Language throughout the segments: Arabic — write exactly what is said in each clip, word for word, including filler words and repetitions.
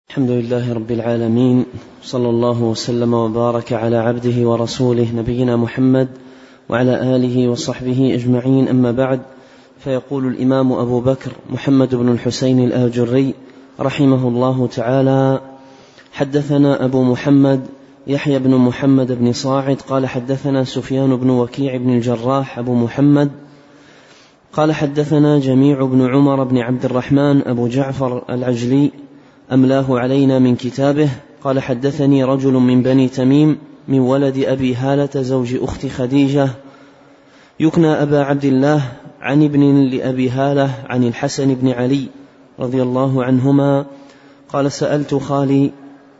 الحمد لله رب العالمين، صلى الله وسلم وبارك على عبده ورسوله نبينا محمد وعلى آله وصحبه أجمعين، أما بعد. فيقول الإمام أبو بكر محمد بن الحسين الآجري رحمه الله تعالى: حدثنا أبو محمد يحيى بن محمد بن صاعد قال حدثنا سفيان بن وكيع بن الجراح أبو محمد قال حدثنا جميع بن عمر بن عبد الرحمن أبو جعفر العجلي أملاه علينا من كتابه قال حدثني رجل من بني تميم من ولد أبي هالة زوج أخت خديجة يكنى أبا عبد الله عن ابن لأبي هالة عن الحسن بن علي رضي الله عنهما قال: سألت خالي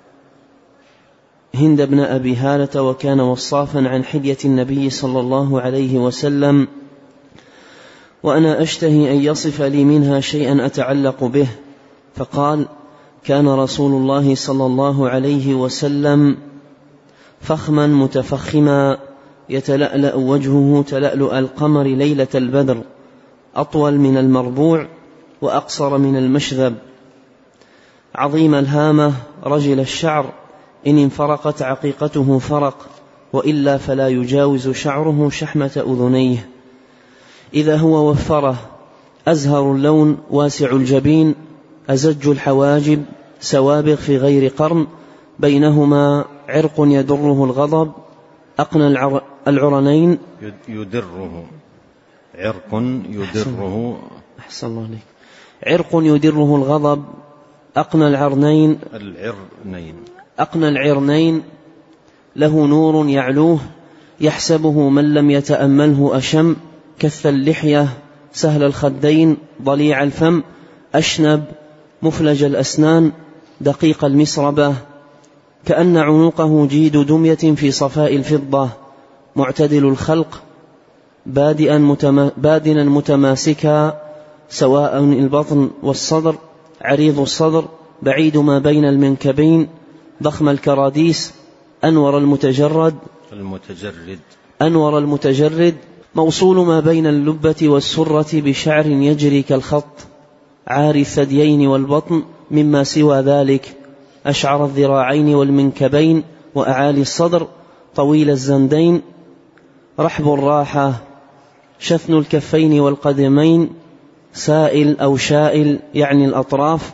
هند بن أبي هالة وكان وصافا عن حلية النبي صلى الله عليه وسلم، وأنا أشتهي أن يصف لي منها شيئا أتعلق به، فقال: كان رسول الله صلى الله عليه وسلم فخما متفخما يتلألأ وجهه تلألؤ القمر ليلة البدر، أطول من المربوع وأقصر من المشذب، عظيم الهامة رجل الشعر، إن انفرقت عقيقته فرق، وإلا فلا يجاوز شعره شحمة أذنيه، إذا هو وفره، أزهر اللون واسع الجبين، أزج الحواجب، سوابغ في غير قرن، بينهما عرق يدره الغضب، أقنى العر... العرنين يدره عرق يدره أحسن الله عليك عرق يدره الغضب، أقنى العرنين العرنين أقنى العرنين له نور يعلوه، يحسبه من لم يتأمله أشم، كث اللحية، سهل الخدين، ضليع الفم، أشنب، مفلج الأسنان، دقيق المسربة، كأن عنقه جيد دمية في صفاء الفضة، معتدل الخلق، بادئا متما بادنا متماسكا، سواء البطن والصدر، عريض الصدر، بعيد ما بين المنكبين، ضخم الكراديس، أنور المتجرد المتجرد أنور المتجرد موصول ما بين اللبة والسرة بشعر يجري كالخط، عاري الثديين والبطن، مما سوى ذلك أشعر الذراعين والمنكبين وأعالي الصدر، طويل الزندين، رحب الراحة، شثن الكفين والقدمين، سائل أو شائل يعني الأطراف.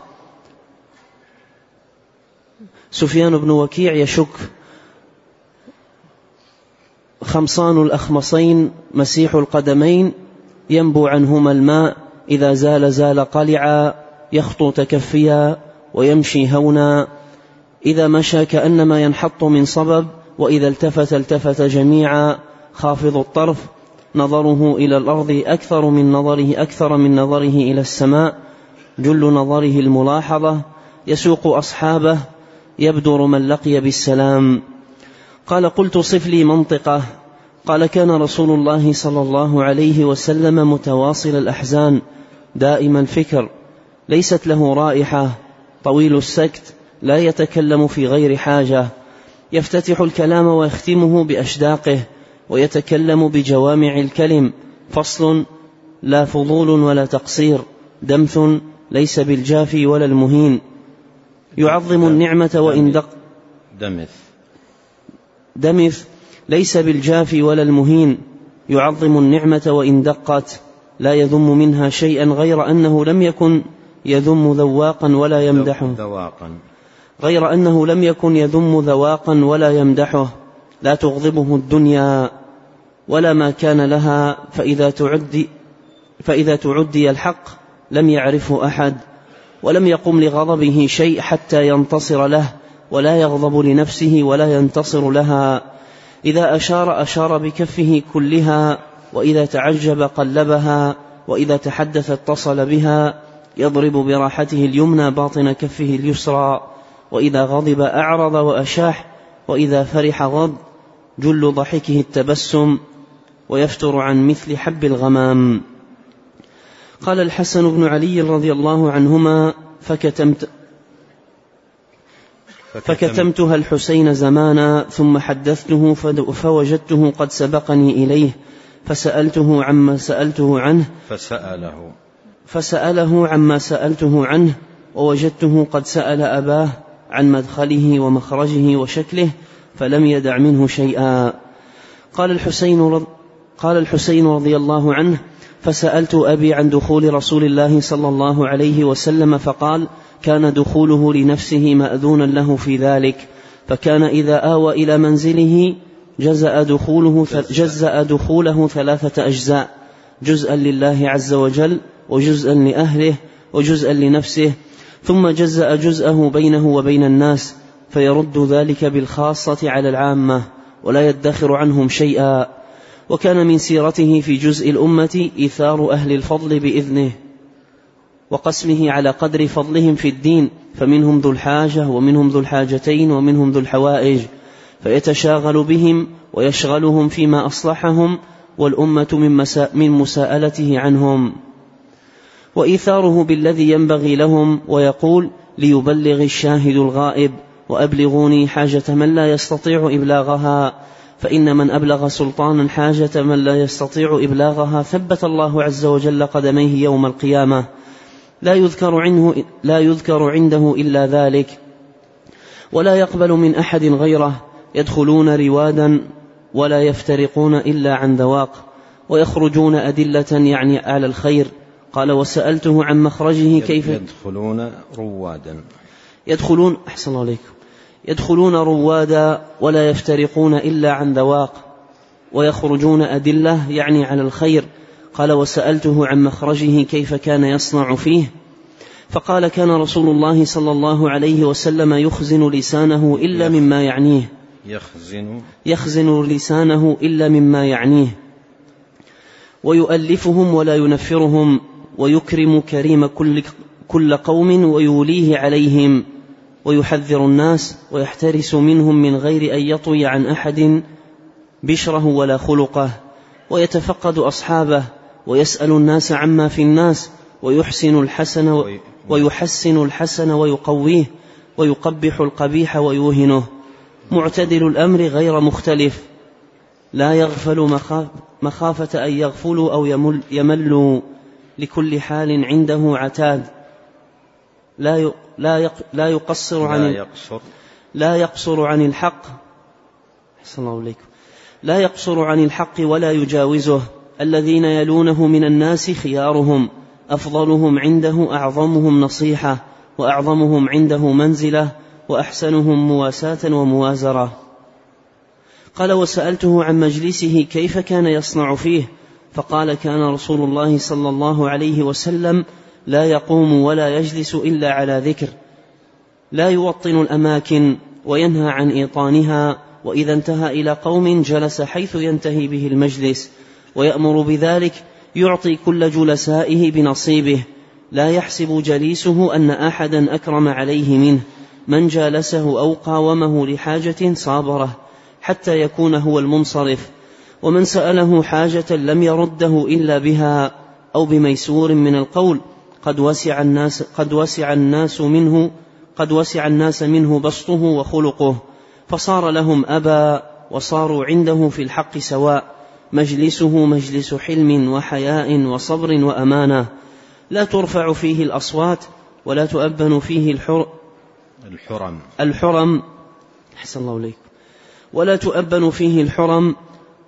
سفيان بن وكيع يشك: خمصان الأخمصين، مسيح القدمين، ينبو عنهما الماء، إذا زال زال قلعا، يخطو تكفيا ويمشي هونا، إذا مشى كأنما ينحط من صبب، وإذا التفت التفت جميعا، خافض الطرف، نظره إلى الأرض أكثر من نظره أكثر من نظره إلى السماء، جل نظره الملاحظة، يسوق أصحابه، يبدر من لقي بالسلام. قال: قلت صف لي منطقه. قال: كان رسول الله صلى الله عليه وسلم متواصل الأحزان، دائم الفكر، ليست له رائحة، طويل السكت، لا يتكلم في غير حاجة، يفتتح الكلام ويختمه بأشداقه، ويتكلم بجوامع الكلم، فصل لا فضول ولا تقصير، دمث ليس بالجافي ولا المهين، يعظم النعمة وإن دق دمث دمث ليس بالجافي ولا المهين، يعظم النعمة وإن دقت، لا يذم منها شيئا، غير أنه لم يكن يذم ذواقا ولا يمدحه غير أنه لم يكن يذم ذواقا ولا يمدحه، لا تغضبه الدنيا ولا ما كان لها، فإذا تعدي, فإذا تعدي الحق لم يعرفه أحد، ولم يقم لغضبه شيء حتى ينتصر له، ولا يغضب لنفسه ولا ينتصر لها، إذا أشار أشار بكفه كلها، وإذا تعجب قلبها، وإذا تحدث اتصل بها، يضرب براحته اليمنى باطن كفه اليسرى، وإذا غضب أعرض وأشاح، وإذا فرح غض، جل ضحكه التبسم، ويفتر عن مثل حب الغمام. قال الحسن بن علي رضي الله عنهما: فكتمت فكتمتها الحسين زمانا، ثم حدثته فوجدته قد سبقني إليه، فسألته عما سألته عنه فسأله فسأله عما سألته عنه، ووجدته قد سأل أباه عن مدخله ومخرجه وشكله، فلم يدع منه شيئا. قال الحسين, قال الحسين رضي الله عنه: فسألت أبي عن دخول رسول الله صلى الله عليه وسلم فقال: كان دخوله لنفسه مأذونا له في ذلك، فكان إذا آوى إلى منزله جزأ دخوله, جزأ دخوله ثلاثة أجزاء: جزءا لله عز وجل، وجزءا لأهله، وجزءا لنفسه، ثم جزأ جزءه بينه وبين الناس، فيرد ذلك بالخاصة على العامة ولا يدخر عنهم شيئا. وكان من سيرته في جزء الأمة إيثار أهل الفضل بإذنه وقسمه على قدر فضلهم في الدين، فمنهم ذو الحاجة ومنهم ذو الحاجتين ومنهم ذو الحوائج، فيتشاغل بهم ويشغلهم فيما أصلحهم، والأمة من, مسا من مساءلته عنهم، وإيثاره بالذي ينبغي لهم، ويقول: ليبلغ الشاهد الغائب، وأبلغوني حاجة من لا يستطيع إبلاغها، فإن من أبلغ سلطانا حاجة من لا يستطيع إبلاغها ثبت الله عز وجل قدميه يوم القيامة، لا يذكر عنه لا يذكر عنده إلا ذلك، ولا يقبل من أحد غيره، يدخلون روادا ولا يفترقون إلا عن ذواق، ويخرجون أدلة يعني على الخير. قال: وسألته عن مخرجه كيف يدخلون روادا يدخلون أحسن الله عليكم يدخلون روادا ولا يفترقون إلا عن ذواق، ويخرجون أدلة يعني على الخير. قال: وسألته عن مخرجه كيف كان يصنع فيه، فقال: كان رسول الله صلى الله عليه وسلم يخزن لسانه إلا مما يعنيه يخزن يخزن لسانه إلا مما يعنيه ويؤلفهم ولا ينفرهم، ويكرم كريم كل, كل قوم ويوليه عليهم، ويحذر الناس ويحترس منهم من غير أن يطوي عن أحد بشره ولا خلقه، ويتفقد أصحابه، ويسأل الناس عما في الناس، ويحسن الحسن ويحسن الحسن ويقويه، ويقبح القبيح ويوهنه، معتدل الأمر غير مختلف، لا يغفل مخافة أن يغفلوا أو يمل يملوا، لكل حال عنده عتاد، لا لا لا يقصر عن لا يقصر لا يقصر عن الحق أحسن الله عليكم لا يقصر عن الحق ولا يجاوزه. الذين يلونه من الناس خيارهم، أفضلهم عنده أعظمهم نصيحة، وأعظمهم عنده منزلة، وأحسنهم مواساة وموازرة. قال: وسألته عن مجلسه كيف كان يصنع فيه، فقال: كان رسول الله صلى الله عليه وسلم لا يقوم ولا يجلس إلا على ذكر، لا يوطن الأماكن وينهى عن إيطانها، وإذا انتهى إلى قوم جلس حيث ينتهي به المجلس، ويأمر بذلك، يعطي كل جلسائه بنصيبه، لا يحسب جليسه أن أحدا أكرم عليه منه، من جالسه أو قاومه لحاجة صابره حتى يكون هو المنصرف، ومن سأله حاجة لم يرده إلا بها أو بميسور من القول، قد وسع الناس قد وسع الناس منه قد وسع الناس منه بسطه وخلقه، فصار لهم أبا، وصاروا عنده في الحق سواء، مجلسه مجلس حلم وحياء وصبر وأمانة، لا ترفع فيه الأصوات، ولا تؤبن فيه الحر الحرم الحرم أحسن الله عليكم ولا تؤبن فيه الحرم،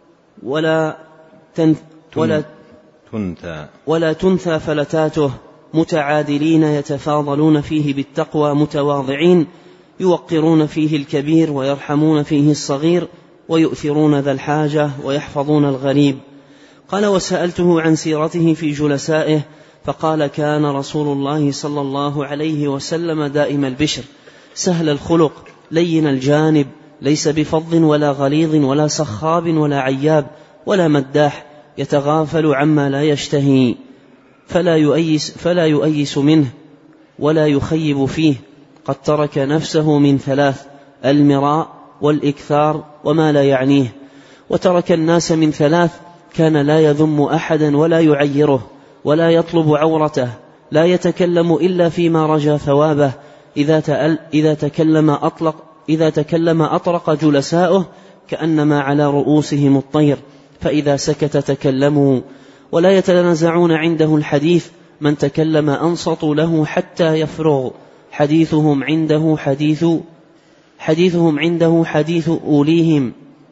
ولا تن ولا تنثى ولا تنثى فلتاته، متعادلين يتفاضلون فيه بالتقوى، متواضعين يوقرون فيه الكبير ويرحمون فيه الصغير، ويؤثرون ذا الحاجة ويحفظون الغريب. قال: وسألته عن سيرته في جلسائه، فقال: كان رسول الله صلى الله عليه وسلم دائم البشر، سهل الخلق، لين الجانب، ليس بفظ ولا غليظ ولا سخاب ولا عياب ولا مداح، يتغافل عما لا يشتهي، فلا يؤيس, فلا يؤيس منه ولا يخيب فيه. قد ترك نفسه من ثلاث: المراء والإكثار وما لا يعنيه، وترك الناس من ثلاث: كان لا يذم أحدا ولا يعيره ولا يطلب عورته، لا يتكلم إلا فيما رجى ثوابه، إذا, تأل إذا, تكلم أطلق إذا تكلم أطرق جلساؤه كأنما على رؤوسهم الطير، فإذا سكت تكلموا، ولا يتنازعون عنده الحديث، من تكلم أنصتوا له حتى يفرغ حديثهم عنده حديث حديثهم عنده حديث أوليهم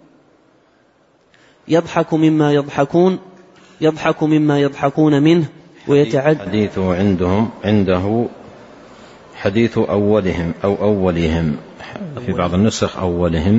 يضحك مما يضحكون يضحك مما يضحكون منه ويتعجب. حديثه عندهم عنده حديث أولهم أو أولهم، في بعض النسخ أولهم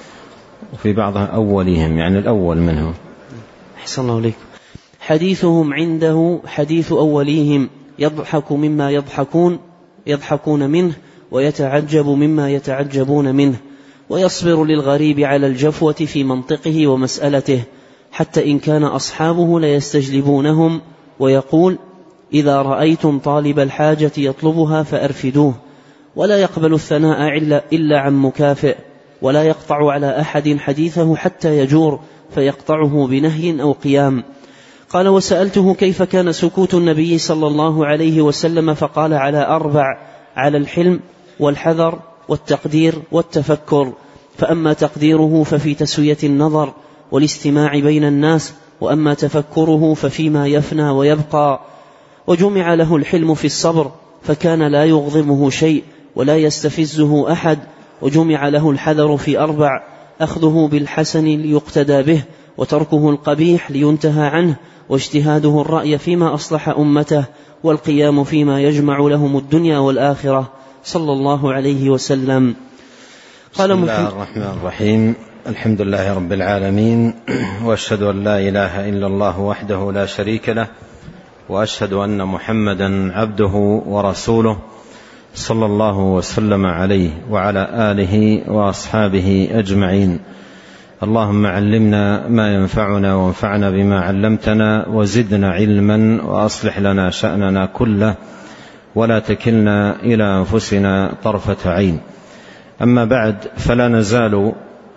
وفي بعضها أولهم، يعني الأول منه. أحسن الله عليك. حديثهم عنده حديث أوليهم يضحك مما يضحكون يضحكون منه ويتعجب مما يتعجبون منه، ويصبر للغريب على الجفوة في منطقه ومسألته، حتى إن كان أصحابه ليستجلبونهم، ويقول: إذا رأيتم طالب الحاجة يطلبها فأرفدوه، ولا يقبل الثناء إلا عن مكافئ، ولا يقطع على أحد حديثه حتى يجور فيقطعه بنهي أو قيام. قال: وسألته كيف كان سكوت النبي صلى الله عليه وسلم، فقال: على أربع: على الحلم والحذر والتقدير والتفكر. فأما تقديره ففي تسوية النظر والاستماع بين الناس، وأما تفكره ففيما يفنى ويبقى. وجمع له الحلم في الصبر، فكان لا يغضبه شيء ولا يستفزه أحد. وجمع له الحذر في أربع: أخذه بالحسن ليقتدى به، وتركه القبيح لينتهى عنه، واجتهاده الرأي فيما أصلح أمته، والقيام فيما يجمع لهم الدنيا والآخرة، صلى الله عليه وسلم. قال: بسم الله الرحمن الرحيم. الحمد لله رب العالمين، وأشهد أن لا إله إلا الله وحده لا شريك له، وأشهد أن محمدا عبده ورسوله، صلى الله وسلم عليه وعلى آله وأصحابه أجمعين. اللهم علمنا ما ينفعنا وانفعنا بما علمتنا، وزدنا علما، وأصلح لنا شأننا كله، ولا تكلنا إلى أنفسنا طرفة عين. أما بعد، فلا نزال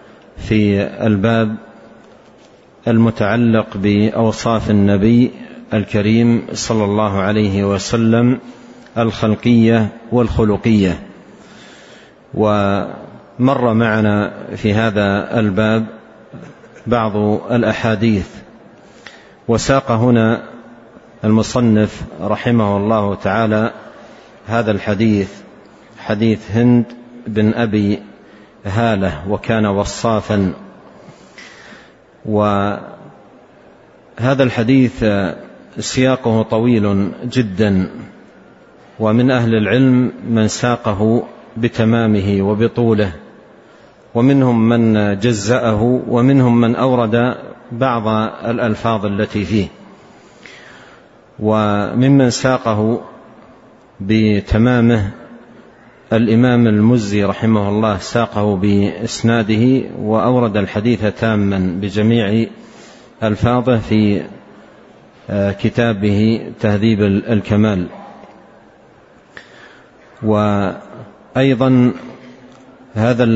في الباب المتعلق بأوصاف النبي الكريم صلى الله عليه وسلم الخلقية والخلقية. ومر معنا في هذا الباب بعض الأحاديث، وساق هنا المصنف رحمه الله تعالى هذا الحديث، حديث هند بن أبي هالة، وكان وصافا. وهذا الحديث سياقه طويل جدا، ومن أهل العلم من ساقه بتمامه وبطوله، ومنهم من جزأه، ومنهم من أورد بعض الألفاظ التي فيه. وممن ساقه بتمامه الإمام المزي رحمه الله، ساقه بإسناده وأورد الحديث تاما بجميع ألفاظه في كتابه تهذيب الكمال. وأيضا هذا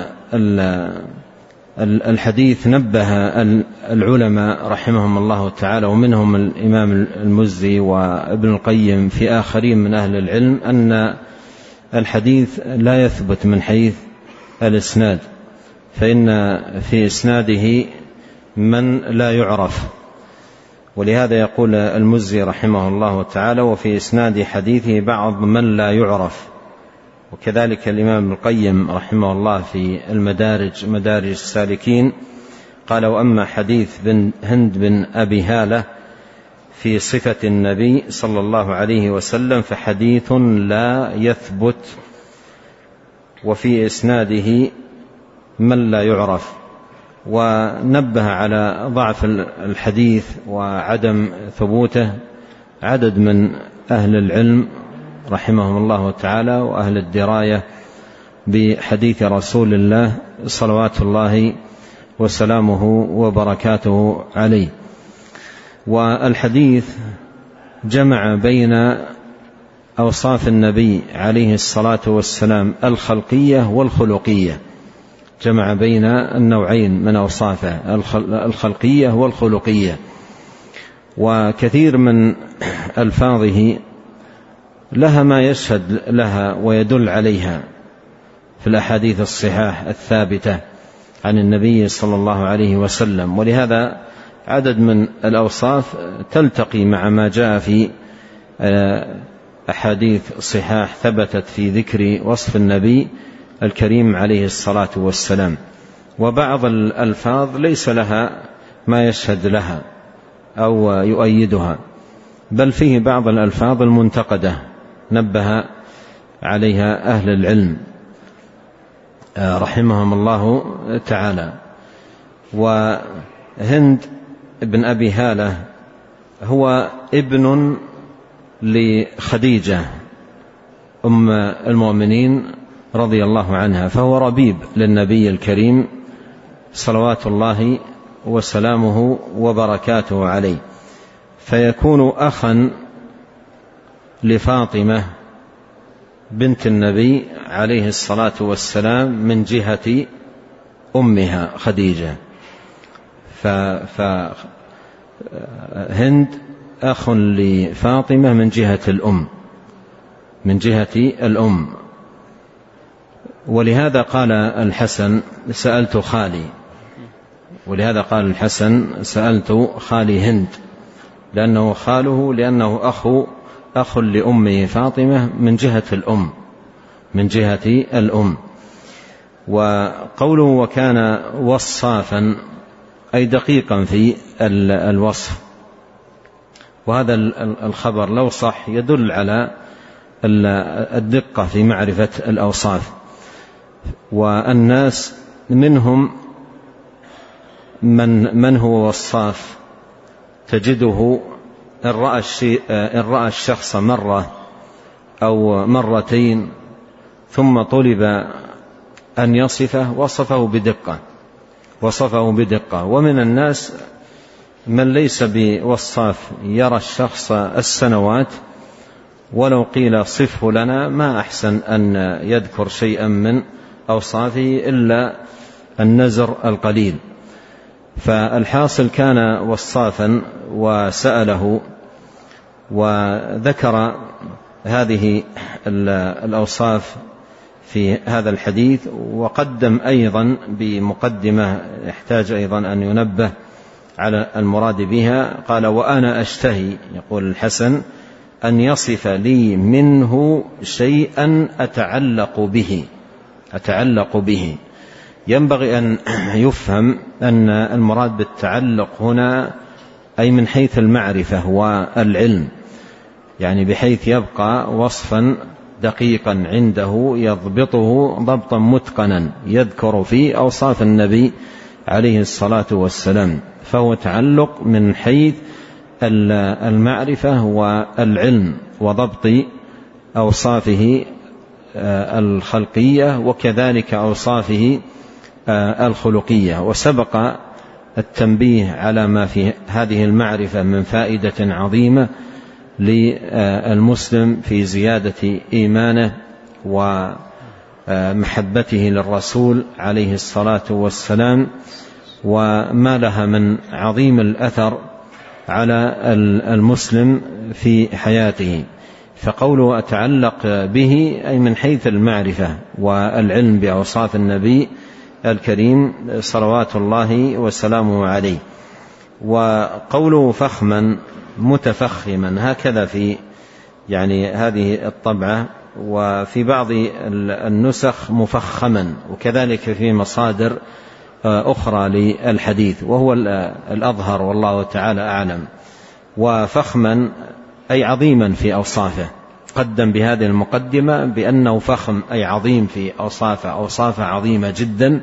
الحديث نبه العلماء رحمهم الله تعالى، ومنهم الإمام المزي وابن القيم في آخرين من أهل العلم، أن الحديث لا يثبت من حيث الإسناد، فإن في إسناده من لا يعرف. ولهذا يقول المزي رحمه الله تعالى: وفي إسناد حديثه بعض من لا يعرف. وكذلك الإمام ابن القيم رحمه الله في المدارج مدارج السالكين قال: وأما حديث بن هند بن أبي هالة في صفة النبي صلى الله عليه وسلم فحديث لا يثبت، وفي إسناده من لا يعرف. ونبه على ضعف الحديث وعدم ثبوته عدد من أهل العلم رحمهم الله تعالى، وأهل الدراية بحديث رسول الله صلوات الله وسلامه وبركاته عليه. والحديث جمع بين أوصاف النبي عليه الصلاة والسلام الخلقية والخلقية، جمع بين النوعين من أوصافه، الخلقية والخلقية. وكثير من ألفاظه لها ما يشهد لها ويدل عليها في الأحاديث الصحاح الثابتة عن النبي صلى الله عليه وسلم. ولهذا عدد من الأوصاف تلتقي مع ما جاء في أحاديث صحاح ثبتت في ذكر وصف النبي الكريم عليه الصلاة والسلام، وبعض الألفاظ ليس لها ما يشهد لها أو يؤيدها، بل فيه بعض الألفاظ المنتقدة نبه عليها أهل العلم رحمهم الله تعالى. وهند بن أبي هالة هو ابن لخديجة أم المؤمنين رضي الله عنها، فهو ربيب للنبي الكريم صلوات الله وسلامه وبركاته عليه، فيكون أخا لفاطمة بنت النبي عليه الصلاة والسلام من جهة أمها خديجة. فهند أخ لفاطمة من جهة الأم من جهة الأم ولهذا قال الحسن سألت خالي ولهذا قال الحسن سألت خالي هند، لأنه خاله، لأنه أخو أخ لأمه فاطمة من جهة الأم من جهة الأم. وقوله وكان وصافا أي دقيقا في الوصف، وهذا الخبر لو صح يدل على الدقة في معرفة الأوصاف. والناس منهم من, من هو وصاف تجده إن رأى, إن رأى الشخص مرة أو مرتين ثم طلب أن يصفه وصفه بدقة وصفه بدقة ومن الناس من ليس بوصاف يرى الشخص السنوات ولو قيل صفه لنا ما أحسن أن يذكر شيئا من أوصافه إلا النزر القليل. فالحاصل كان وصافا وسأله وذكر هذه الأوصاف في هذا الحديث، وقدم أيضا بمقدمة يحتاج أيضا أن ينبه على المراد بها. قال وأنا أشتهي، يقول الحسن، أن يصف لي منه شيئا أتعلق به أتعلق به ينبغي أن يفهم أن المراد بالتعلق هنا أي من حيث المعرفة والعلم، يعني بحيث يبقى وصفا دقيقا عنده يضبطه ضبطا متقنا يذكر فيه أوصاف النبي عليه الصلاة والسلام، فهو تعلق من حيث المعرفة والعلم وضبط أوصافه الخلقية وكذلك أوصافه الخلقية. وسبق التنبيه على ما في هذه المعرفة من فائدة عظيمة للمسلم في زيادة إيمانه ومحبته للرسول عليه الصلاة والسلام، وما لها من عظيم الأثر على المسلم في حياته. فقوله أتعلق به أي من حيث المعرفة والعلم بأوصاف النبي الكريم صلوات الله وسلامه عليه. وقوله فخما متفخما هكذا في يعني هذه الطبعة، وفي بعض النسخ مفخما، وكذلك في مصادر أخرى للحديث، وهو الأظهر والله تعالى أعلم. وفخما أي عظيما في أوصافه، قدم بهذه المقدمة بأنه فخم أي عظيم في أوصافه، أوصافه عظيمة جدا.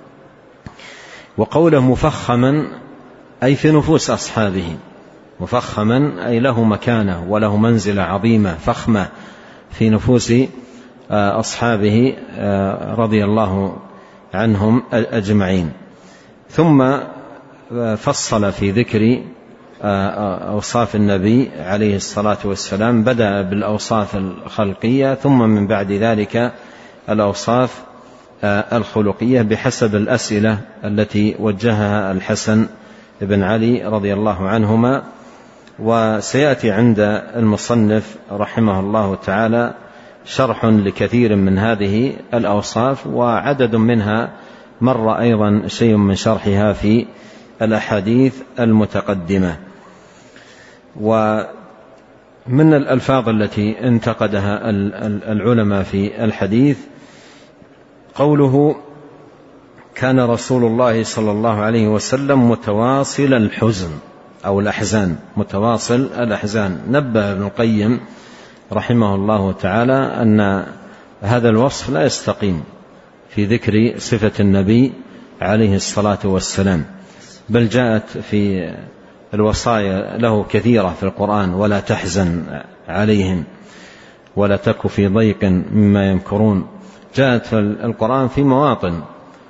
وقوله مفخما أي في نفوس أصحابه، مفخما أي له مكانة وله منزلة عظيمة فخمة في نفوس أصحابه رضي الله عنهم أجمعين. ثم فصل في ذكر أوصاف النبي عليه الصلاة والسلام، بدأ بالأوصاف الخلقية ثم من بعد ذلك الأوصاف الخلقية بحسب الأسئلة التي وجهها الحسن بن علي رضي الله عنهما. وسيأتي عند المصنف رحمه الله تعالى شرح لكثير من هذه الأوصاف، وعدد منها مر أيضا شيء من شرحها في الأحاديث المتقدمة. ومن من الألفاظ التي انتقدها العلماء في الحديث قوله: كان رسول الله صلى الله عليه وسلم متواصل الحزن أو الأحزان، متواصل الأحزان. نبه ابن القيم رحمه الله تعالى أن هذا الوصف لا يستقيم في ذكر صفة النبي عليه الصلاة والسلام، بل جاءت في الوصايا له كثيرة في القرآن: ولا تحزن عليهم ولا تك في ضيق مما يمكرون. جاءت في القرآن في مواطن،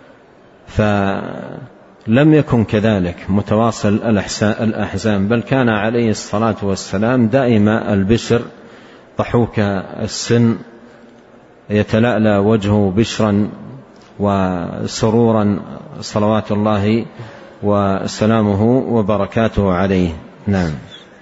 فلم يكن كذلك متواصل الأحزان، بل كان عليه الصلاة والسلام دائم البشر، ضحوك السن، يتلألأ وجهه بشرا وسرورا صلوات الله وسلامه وبركاته عليه. نعم.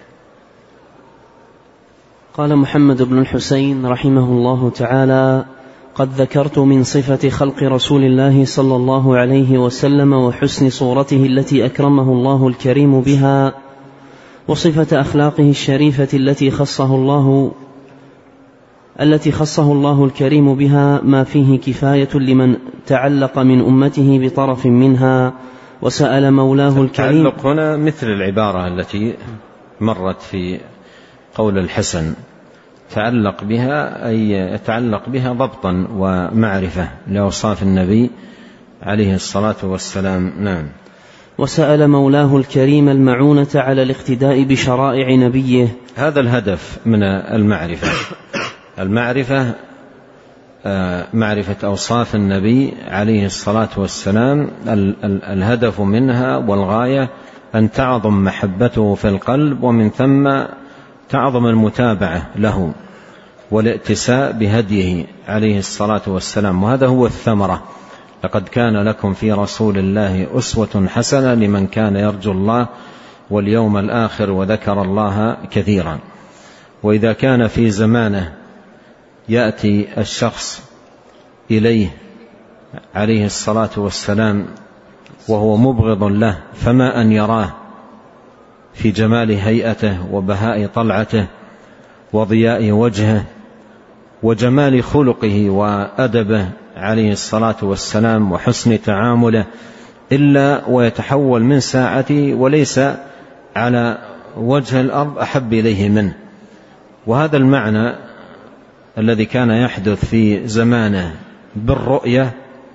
قال محمد بن الحسين رحمه الله تعالى: قد ذكرت من صفة خلق رسول الله صلى الله عليه وسلم وحسن صورته التي أكرمه الله الكريم بها، وصفة أخلاقه الشريفة التي خصه الله التي خصه الله الكريم بها، ما فيه كفاية لمن تعلق من أمته بطرف منها وسأل مولاه الكريم. التعلق هنا مثل العبارة التي مرت في قول الحسن: تعلق بها، أي يتعلق بها ضبطا ومعرفة لأوصاف النبي عليه الصلاة والسلام. نعم. وسأل مولاه الكريم المعونة على الاقتداء بشرائع نبيه. هذا الهدف من المعرفة، المعرفة معرفة أوصاف النبي عليه الصلاة والسلام، الهدف منها والغاية أن تعظم محبته في القلب، ومن ثم تعظم المتابعة له والائتساء بهديه عليه الصلاة والسلام. وهذا هو الثمرة: لقد كان لكم في رسول الله أسوة حسنة لمن كان يرجو الله واليوم الآخر وذكر الله كثيرا. وإذا كان في زمانه يأتي الشخص إليه عليه الصلاة والسلام وهو مبغض له، فما أن يراه في جمال هيئته وبهاء طلعته وضياء وجهه وجمال خلقه وأدبه عليه الصلاة والسلام وحسن تعامله، إلا ويتحول من ساعته وليس على وجه الأرض أحب إليه منه. وهذا المعنى الذي كان يحدث في زمانه بالرؤية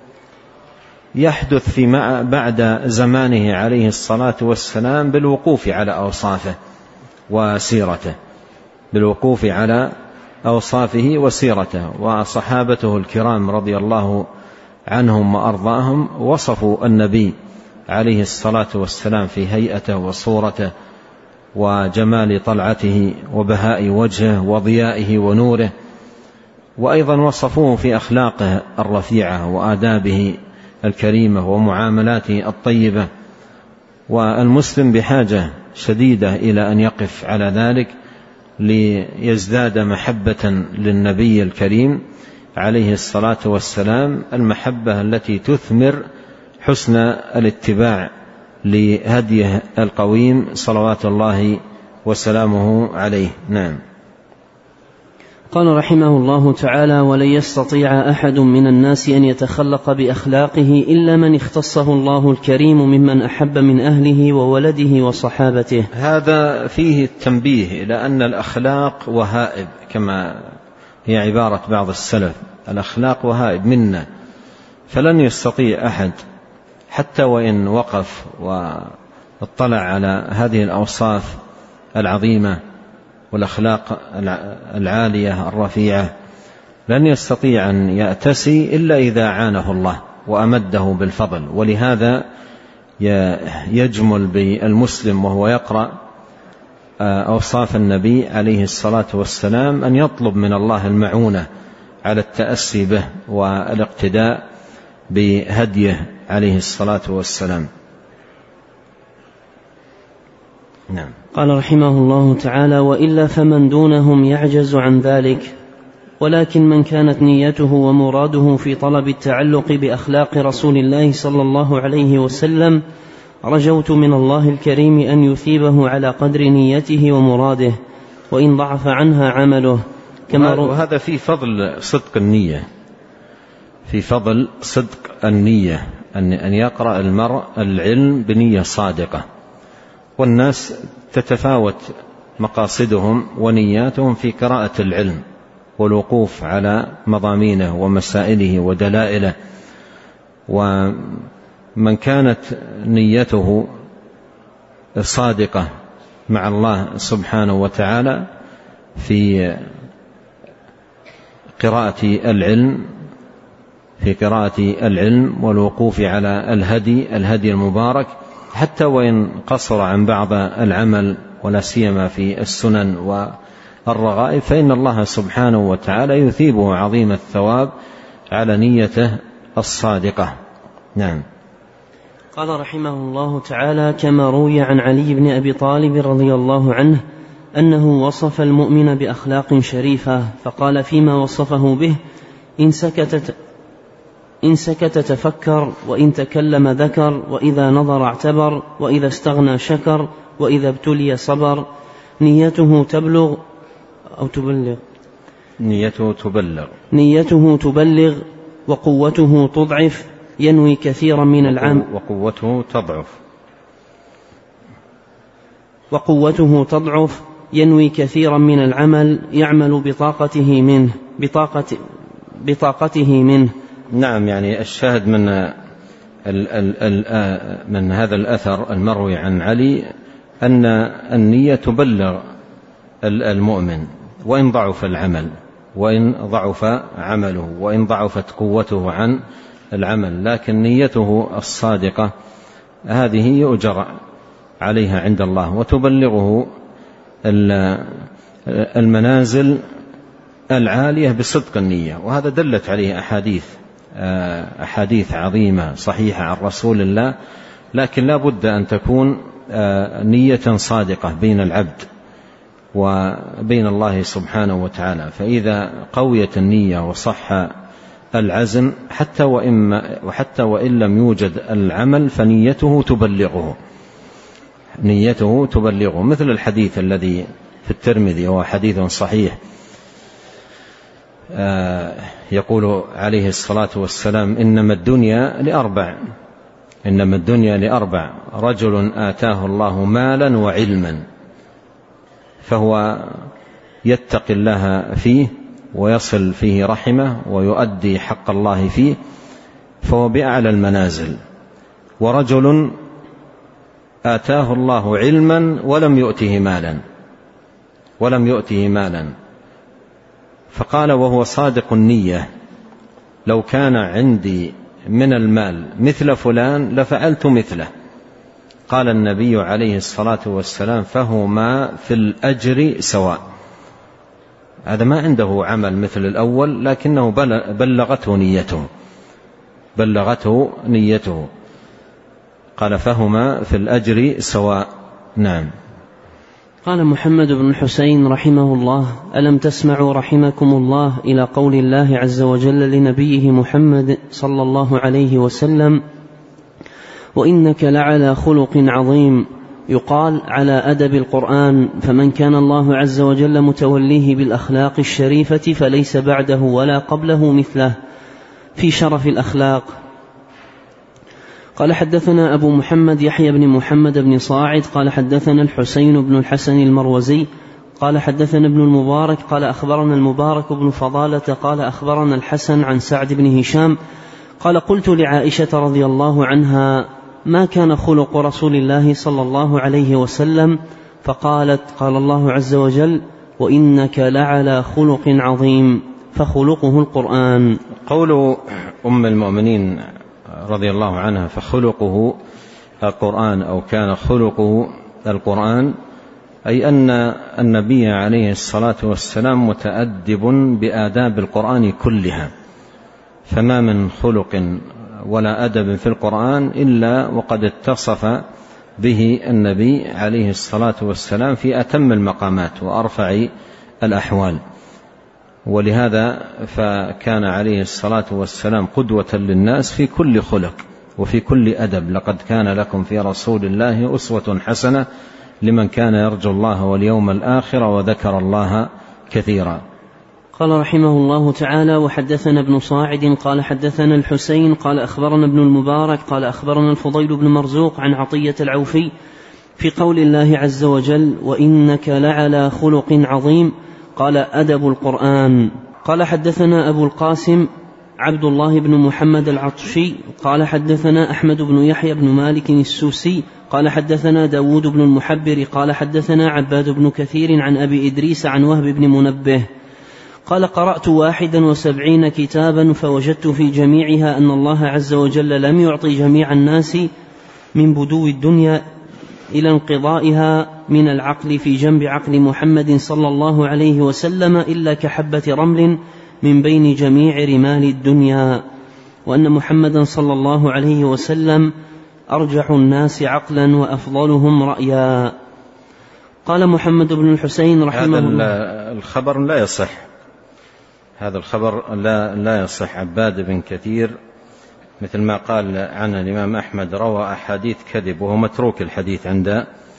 يحدث في بعد زمانه عليه الصلاة والسلام بالوقوف على أوصافه وسيرته، بالوقوف على أوصافه وسيرته. وصحابته الكرام رضي الله عنهم وأرضاهم وصفوا النبي عليه الصلاة والسلام في هيئته وصورته وجمال طلعته وبهاء وجهه وضيائه ونوره، وأيضا وصفوه في أخلاقه الرفيعة وآدابه الكريمة ومعاملاته الطيبة. والمسلم بحاجة شديدة إلى أن يقف على ذلك ليزداد محبة للنبي الكريم عليه الصلاة والسلام، المحبة التي تثمر حسن الاتباع لهديه القويم صلوات الله وسلامه عليه. نعم. قال رحمه الله تعالى: ولن يستطيع أحد من الناس أن يتخلق بأخلاقه إلا من اختصه الله الكريم ممن أحب من أهله وولده وصحابته. هذا فيه التنبيه إلى أن الأخلاق وهائب، كما هي عبارة بعض السلف: الأخلاق وهائب منا، فلن يستطيع أحد حتى وإن وقف واطلع على هذه الأوصاف العظيمة والأخلاق العالية الرفيعة، لن يستطيع أن يأتسي إلا إذا عانه الله وأمده بالفضل. ولهذا يجمل بالمسلم وهو يقرأ أوصاف النبي عليه الصلاة والسلام أن يطلب من الله المعونة على التأسي به والاقتداء بهديه عليه الصلاة والسلام. نعم. قال رحمه الله تعالى: وإلا فمن دونهم يعجز عن ذلك، ولكن من كانت نيته ومراده في طلب التعلق بأخلاق رسول الله صلى الله عليه وسلم رجوت من الله الكريم أن يثيبه على قدر نيته ومراده، وإن ضعف عنها عمله. كما وهذا في فضل صدق النية، في فضل صدق النية، أن يقرأ المرء العلم بنية صادقة. والناس تتفاوت مقاصدهم ونياتهم في قراءة العلم والوقوف على مضامينه ومسائله ودلائله. ومن كانت نيته صادقة مع الله سبحانه وتعالى في قراءة العلم في قراءة العلم والوقوف على الهدي الهدي المبارك، حتى وإن قصر عن بعض العمل ولا سيما في السنن والرغائب، فإن الله سبحانه وتعالى يثيبه عظيم الثواب على نيته الصادقة. نعم. قال رحمه الله تعالى: كما روي عن علي بن أبي طالب رضي الله عنه أنه وصف المؤمن بأخلاق شريفة، فقال فيما وصفه به: إن سكت إن سكت تفكر، وإن تكلم ذكر، وإذا نظر اعتبر، وإذا استغنى شكر، وإذا ابتلي صبر. نيته تبلغ أو تبلغ نيته تبلغ نيته تبلغ وقوته تضعف، ينوي كثيرا من العمل وقوته تضعف وقوته تضعف ينوي كثيرا من العمل، يعمل بطاقته منه بطاقة بطاقته منه. نعم، يعني الشاهد من ال ال ال من هذا الأثر المروي عن علي أن النية تبلغ المؤمن، وإن ضعف العمل وإن ضعف عمله وإن ضعفت قوته عن العمل، لكن نيته الصادقة هذه يؤجر عليها عند الله وتبلغه المنازل العالية بصدق النية. وهذا دلت عليه أحاديث أحاديث عظيمة صحيحة عن رسول الله، لكن لا بد أن تكون نية صادقة بين العبد وبين الله سبحانه وتعالى. فإذا قويت النية وصح العزم حتى وإن, وحتى وإن لم يوجد العمل فنيته تبلغه نيته تبلغه مثل الحديث الذي في الترمذي، وهو حديث صحيح، يقول عليه الصلاة والسلام: إنما الدنيا لأربع إنما الدنيا لأربع رجل آتاه الله مالا وعلما، فهو يتقي الله فيه ويصل فيه رحمه ويؤدي حق الله فيه، فهو بأعلى المنازل. ورجل آتاه الله علما ولم يؤته مالا ولم يؤته مالا فقال وهو صادق النية: لو كان عندي من المال مثل فلان لفعلت مثله. قال النبي عليه الصلاة والسلام: فهما في الأجر سواء. هذا ما عنده عمل مثل الأول، لكنه بلغته نيته بلغته نيته قال: فهما في الأجر سواء. نعم. قال محمد بن الحسين رحمه الله: ألم تسمعوا رحمكم الله إلى قول الله عز وجل لنبيه محمد صلى الله عليه وسلم: وإنك لعلى خلق عظيم. يقال على أدب القرآن، فمن كان الله عز وجل متوليه بالأخلاق الشريفة فليس بعده ولا قبله مثله في شرف الأخلاق. قال حدثنا أبو محمد يحيى بن محمد بن صاعد قال حدثنا الحسين بن الحسن المروزي قال حدثنا ابن المبارك قال أخبرنا المبارك بن فضالة قال أخبرنا الحسن عن سعد بن هشام قال: قلت لعائشة رضي الله عنها: ما كان خلق رسول الله صلى الله عليه وسلم؟ فقالت: قال الله عز وجل: وإنك لعلى خلق عظيم، فخلقه القرآن. قول أم المؤمنين رضي الله عنها فخلقه القرآن أو كان خلقه القرآن، أي أن النبي عليه الصلاة والسلام متأدب بآداب القرآن كلها، فما من خلق ولا أدب في القرآن إلا وقد اتصف به النبي عليه الصلاة والسلام في أتم المقامات وأرفع الأحوال. ولهذا فكان عليه الصلاة والسلام قدوة للناس في كل خلق وفي كل أدب. لقد كان لكم في رسول الله أسوة حسنة لمن كان يرجو الله واليوم الآخر وذكر الله كثيرا. قال رحمه الله تعالى: وحدثنا ابن صاعد قال حدثنا الحسين قال أخبرنا ابن المبارك قال أخبرنا الفضيل بن مرزوق عن عطية العوفي في قول الله عز وجل: وإنك لعلى خلق عظيم، قال: أدب القرآن. قال حدثنا أبو القاسم عبد الله بن محمد العطشي قال حدثنا أحمد بن يحيى بن مالك السوسي قال حدثنا داود بن المحبر قال حدثنا عباد بن كثير عن أبي إدريس عن وهب بن منبه قال: قرأت واحدا وسبعين كتابا فوجدت في جميعها أن الله عز وجل لم يعطي جميع الناس من بدو الدنيا إلى انقضائها من العقل في جنب عقل محمد صلى الله عليه وسلم إلا كحبة رمل من بين جميع رمال الدنيا، وأن محمدا صلى الله عليه وسلم أرجح الناس عقلا وأفضلهم رأيا. قال محمد بن الحسين رحمه الله: هذا الخبر لا يصح، هذا الخبر لا, لا يصح. عباد بن كثير مثل ما قال عن الإمام أحمد روى أحاديث كذب، وهو متروك الحديث عند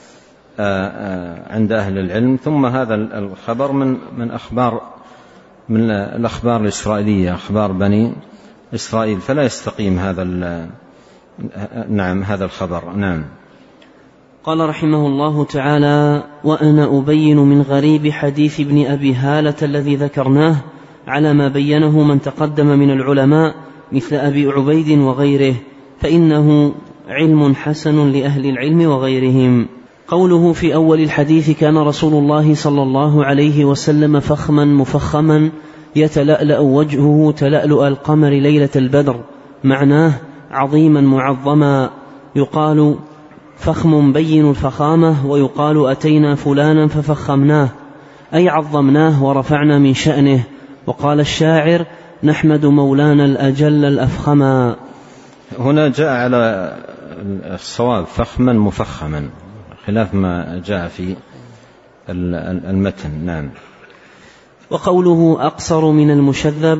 عند أهل العلم. ثم هذا الخبر من من أخبار من الأخبار الإسرائيلية، أخبار بني إسرائيل، فلا يستقيم هذا نعم هذا الخبر. نعم. قال رحمه الله تعالى: وأنا أبين من غريب حديث ابن أبي هالة الذي ذكرناه على ما بينه من تقدم من العلماء مثل أبي عبيد وغيره، فإنه علم حسن لأهل العلم وغيرهم. قوله في أول الحديث: كان رسول الله صلى الله عليه وسلم فخما مفخما يتلألأ وجهه تلألؤ القمر ليلة البدر، معناه عظيما معظما، يقال فخم بين الفخامة، ويقال أتينا فلانا ففخمناه أي عظمناه ورفعنا من شأنه. وقال الشاعر: نحمد مولانا الأجل الأفخما. هنا جاء على الصواب فخما مفخما خلاف ما جاء في المتن. نعم. وقوله أقصر من المشذب: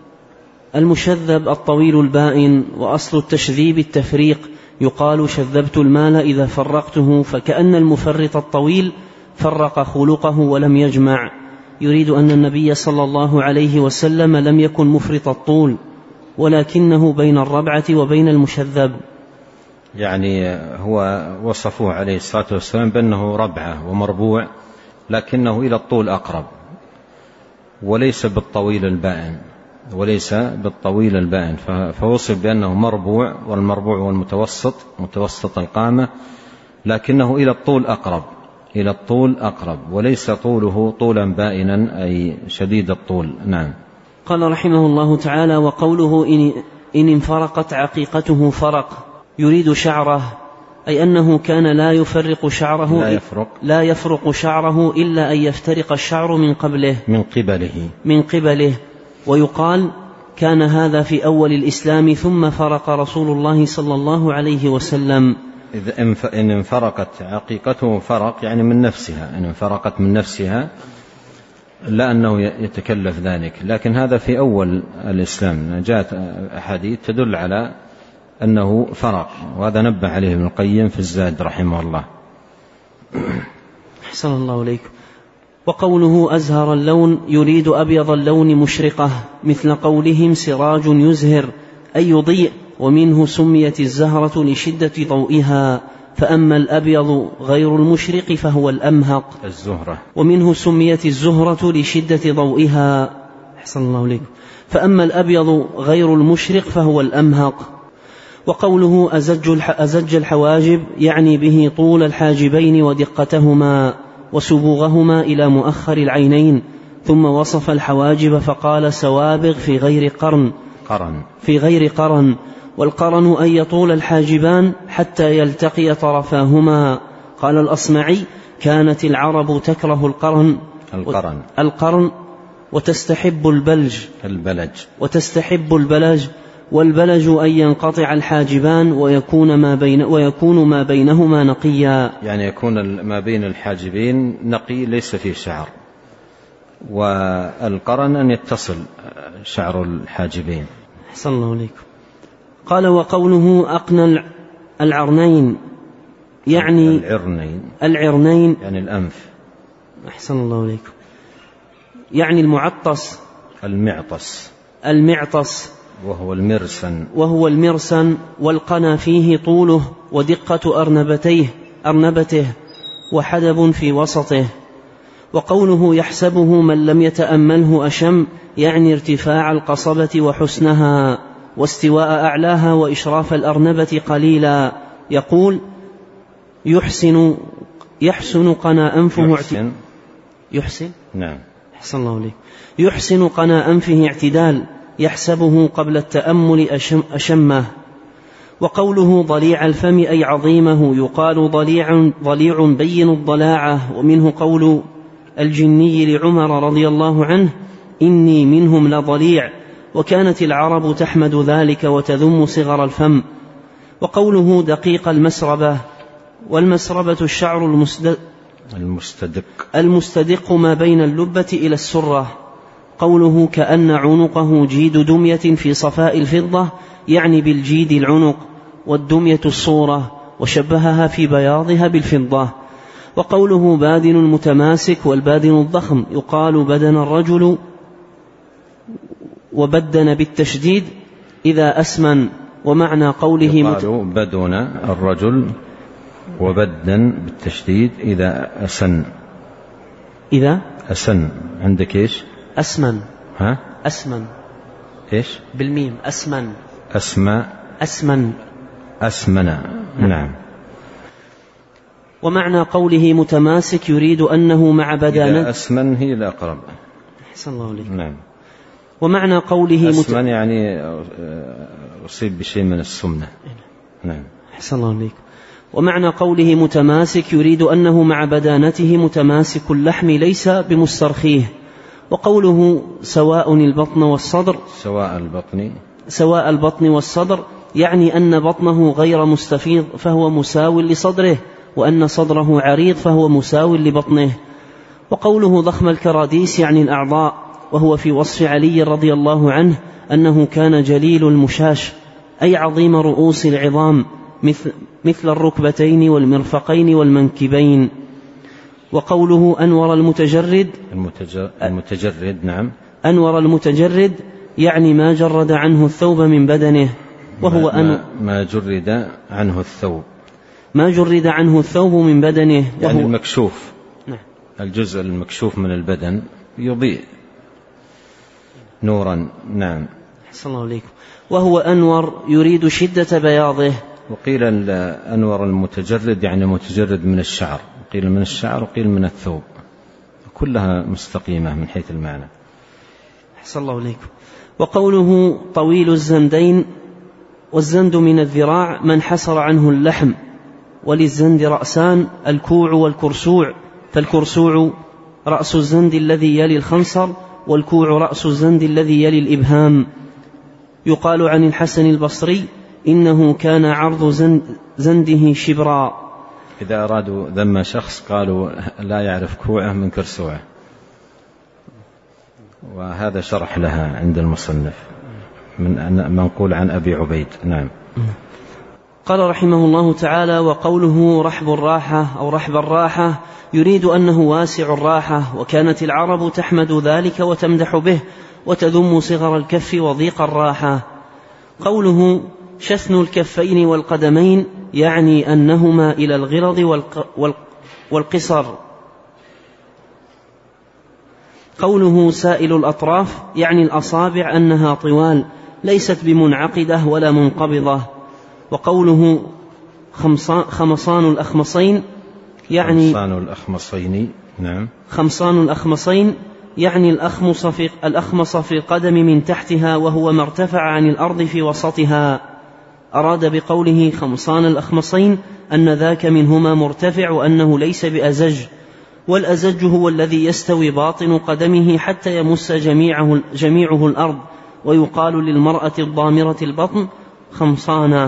المشذب الطويل البائن، وأصل التشذيب التفريق، يقال شذبت المال إذا فرقته، فكأن المفرط الطويل فرق خلقه ولم يجمع، يريد أن النبي صلى الله عليه وسلم لم يكن مفرط الطول، ولكنه بين الربعة وبين المشذب، يعني هو وصفه عليه الصلاة والسلام بأنه ربعة ومربوع، لكنه إلى الطول أقرب، وليس بالطويل البائن وليس بالطويل البائن فوصف بأنه مربوع، والمربوع والمتوسط متوسط القامة، لكنه إلى الطول أقرب إلى الطول أقرب وليس طوله طولا بائنا أي شديد الطول. نعم. قال رحمه الله تعالى: وقوله إن, إن انفرقت عقيقته فرق، يريد شعره، أي أنه كان لا يفرق شعره لا يفرق, لا يفرق شعره إلا أن يفترق الشعر من قبله من قبله من قبله ويقال كان هذا في أول الإسلام ثم فرق رسول الله صلى الله عليه وسلم. إذا إن انفرقت عقيقته فرق يعني من نفسها، إن انفرقت من نفسها لا أنه يتكلف ذلك، لكن هذا في أول الإسلام. جاءت أحاديث تدل على أنه فرق، وهذا نبه عليه ابن القيم في الزاد رحمه الله. أحسن الله إليكم. وقوله أزهر اللون يريد أبيض اللون مشرقة، مثل قولهم سراج يزهر أي يضيء، ومنه سميت الزهرة لشدة ضوئها، فأما الأبيض غير المشرق فهو الأمهق الزهرة، ومنه سميت الزهرة لشدة ضوئها. أحسن الله إليكم. فأما الأبيض غير المشرق فهو الأمهق. وقوله أزج, أزج الحواجب يعني به طول الحاجبين ودقتهما وسبوغهما إلى مؤخر العينين، ثم وصف الحواجب فقال سوابغ في غير قرن قرن في غير قرن والقرن أن يطول الحاجبان حتى يلتقي طرفاهما. قال الأصمعي: كانت العرب تكره القرن القرن, القرن وتستحب البلج البلج وتستحب البلج والبلج أن ينقطع الحاجبان ويكون ما بين ويكون ما بينهما نقيا، يعني يكون ما بين الحاجبين نقي ليس فيه شعر، والقرن أن يتصل شعر الحاجبين. أحسن الله عليكم. قال: وقوله أقنى العرنين يعني العرنين العرنين يعني الأنف. أحسن الله عليكم. يعني المعطس المعطس المعطس وهو المرسن وهو المرسن والقنا فيه طوله ودقة أرنبتيه أرنبته وحدب في وسطه. وقوله يحسبه من لم يتأمله أشم يعني ارتفاع القصبة وحسنها واستواء أعلاها وإشراف الأرنبة قليلا. يقول يحسن يحسن قنا أنفه يحسن, يحسن نعم أحسن الله عليك. يحسن قنا أنفه اعتدال يحسبه قبل التأمل أشم أشمه. وقوله ضليع الفم أي عظيمه يقال ضليع, ضليع بين الضلاعة. ومنه قول الجني لعمر رضي الله عنه إني منهم لضليع. وكانت العرب تحمد ذلك وتذم صغر الفم. وقوله دقيق المسربة والمسربة الشعر المستدق المستدق المستدق ما بين اللبة إلى السرة. قوله كأن عنقه جيد دمية في صفاء الفضة يعني بالجيد العنق والدمية الصورة وشبهها في بياضها بالفضة. وقوله بادن المتماسك والبادن الضخم يقال بدن الرجل وبدن بالتشديد إذا أسمن. ومعنى قوله يقال بدن الرجل وبدن بالتشديد إذا أسن. إذا أسن عندك إيش؟ أسمن. ها؟ أسمن إيش؟ بالميم أسمن. أسمى أسمن أسمن. نعم. ومعنى قوله متماسك يريد أنه مع بدانة. إذا أسمن هي الأقرب. أحسن الله عليك. نعم. ومعنى قوله أسمن مت... يعني أصيب بشيء من السمنة. نعم. أحسن الله عليك. ومعنى قوله متماسك يريد أنه مع بدانته متماسك اللحم ليس بمسترخيه. وقوله سواء البطن والصدر سواء البطن سواء البطن والصدر يعني أن بطنه غير مستفيض فهو مساو لصدره وأن صدره عريض فهو مساو لبطنه. وقوله ضخم الكراديس يعني الأعضاء وهو في وصف علي رضي الله عنه أنه كان جليل المشاش أي عظيم رؤوس العظام مثل, مثل الركبتين والمرفقين والمنكبين. وقوله أنور المتجرد المتجرد نعم أنور المتجرد يعني ما جرد عنه الثوب من بدنه وهو ما, أن ما جرد عنه الثوب ما جرد عنه الثوب من بدنه يعني المكشوف. نعم. الجزء المكشوف من البدن يضيء نورا. نعم. أحسن الله عليكم. وهو أنور يريد شدة بياضه. وقيل أنور المتجرد يعني متجرد من الشعر قيل من الشعر وقيل من الثوب كلها مستقيمة من حيث المعنى. أحسن الله عليكم. وقوله طويل الزندين والزند من الذراع من حسر عنه اللحم. وللزند رأسان الكوع والكرسوع فالكرسوع رأس الزند الذي يلي الخنصر والكوع رأس الزند الذي يلي الإبهام. يقال عن الحسن البصري إنه كان عرض زند زنده شبرا. إذا أرادوا ذم شخص قالوا لا يعرف كوعه من كرسوعه وهذا شرح لها عند المصنف من منقول عن أبي عبيد. نعم. قال رحمه الله تعالى وقوله رحب الراحة أو رحب الراحة يريد أنه واسع الراحة. وكانت العرب تحمد ذلك وتمدح به وتذم صغر الكف وضيق الراحة. قوله شثن الكفين والقدمين يعني أنهما إلى الغرض والقصر. قوله سائل الأطراف يعني الأصابع أنها طوال ليست بمنعقدة ولا منقبضة. وقوله خمصان الأخمصين يعني خمصان الأخمصين. نعم. خمصان الأخمصين يعني الأخمص في, الأخمص في القدم من تحتها وهو ما ارتفع عن الأرض في وسطها. أراد بقوله خمصان الأخمصين أن ذاك منهما مرتفع وأنه ليس بأزج. والأزج هو الذي يستوي باطن قدمه حتى يمس جميعه, جميعه الأرض. ويقال للمرأة الضامرة البطن خمصانة.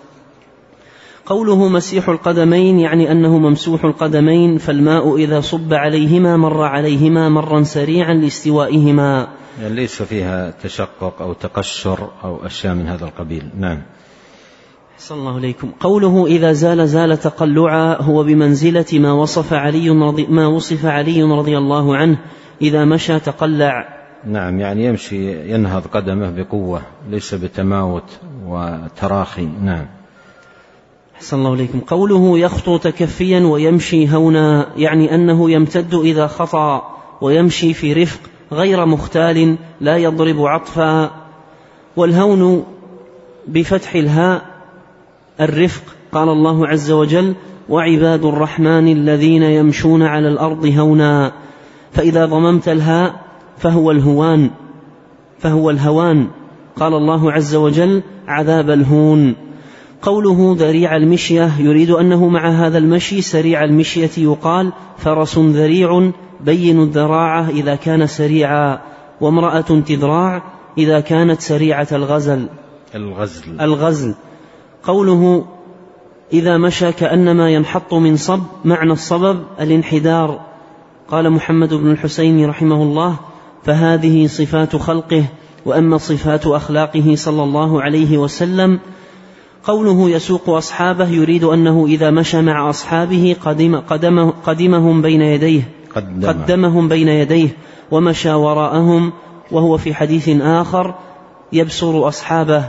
قوله مسيح القدمين يعني أنه ممسوح القدمين فالماء إذا صب عليهما مر عليهما مرا سريعا لاستوائهما يعني ليس فيها تشقق أو تقشر أو أشياء من هذا القبيل. نعم. صلى الله عليكم. قوله إذا زال زال تقلعا هو بمنزلة ما وصف علي رضي, ما وصف علي رضي الله عنه إذا مشى تقلع. نعم، يعني يمشي ينهض قدمه بقوة ليس بتماوت وتراخي. نعم. صلى الله عليكم. قوله يخطو تكفيا ويمشي هونا يعني أنه يمتد إذا خطأ ويمشي في رفق غير مختال لا يضرب عطفا. والهون بفتح الهاء الرفق. قال الله عز وجل وعباد الرحمن الذين يمشون على الأرض هونا، فإذا ضممت الهاء فهو الهوان فهو الهوان. قال الله عز وجل عذاب الهون. قوله ذريع المشية يريد أنه مع هذا المشي سريع المشية يقال فرس ذريع بين الذراعة إذا كان سريعا، وامرأة تذراع إذا كانت سريعة الغزل الغزل, الغزل. قوله إذا مشى كأنما ينحط من صب معنى الصبب الانحدار. قال محمد بن الحسين رحمه الله فهذه صفات خلقه، وأما صفات أخلاقه صلى الله عليه وسلم. قوله يسوق أصحابه يريد أنه إذا مشى مع أصحابه قدم قدمه قدمهم بين يديه قدم. قدمهم بين يديه ومشى وراءهم، وهو في حديث آخر يبسر أصحابه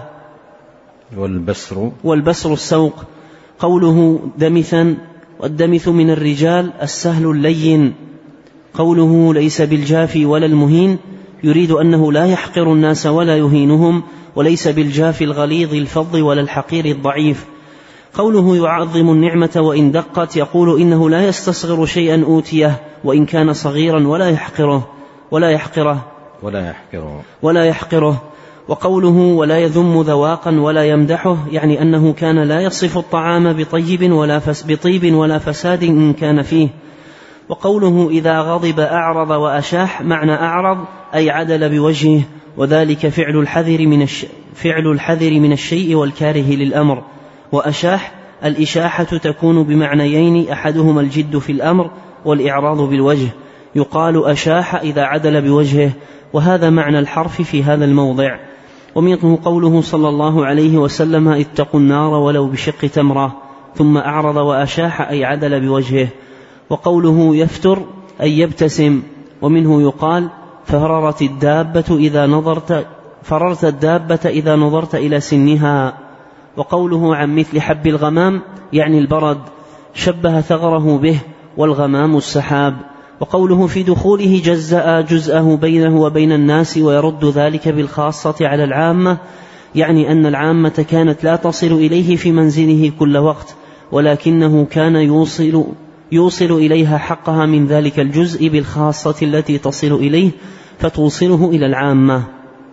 والبسر والبسر السوق. قوله دمثا والدمث من الرجال السهل اللين. قوله ليس بالجافي ولا المهين يريد أنه لا يحقر الناس ولا يهينهم، وليس بالجافي الغليظ الفظ ولا الحقير الضعيف. قوله يعظم النعمة وإن دقت يقول إنه لا يستصغر شيئا أوتيه وإن كان صغيرا ولا يحقره ولا يحقره ولا يحقره, ولا يحقره. وقوله ولا يذم ذواقا ولا يمدحه يعني أنه كان لا يصف الطعام بطيب ولا, فس بطيب ولا فساد إن كان فيه. وقوله إذا غضب أعرض وأشاح معنى أعرض أي عدل بوجهه، وذلك فعل الحذر من, الش... فعل الحذر من الشيء والكاره للأمر. وأشاح الإشاحة تكون بمعنيين أحدهما الجد في الأمر والإعراض بالوجه. يقال أشاح إذا عدل بوجهه، وهذا معنى الحرف في هذا الموضع. ومنه قوله صلى الله عليه وسلم اتقوا النار ولو بشق تمرة، ثم أعرض وأشاح أي عدل بوجهه. وقوله يفتر أي يبتسم. ومنه يقال فررت الدابة إذا نظرت فررت الدابة إذا نظرت إلى سنها. وقوله عن مثل حب الغمام يعني البرد، شبه ثغره به، والغمام السحاب. وقوله في دخوله جزأ جزءه بينه وبين الناس ويرد ذلك بالخاصة على العامة، يعني أن العامة كانت لا تصل إليه في منزله كل وقت، ولكنه كان يوصل يوصل إليها حقها من ذلك الجزء بالخاصة التي تصل إليه فتوصله إلى العامة.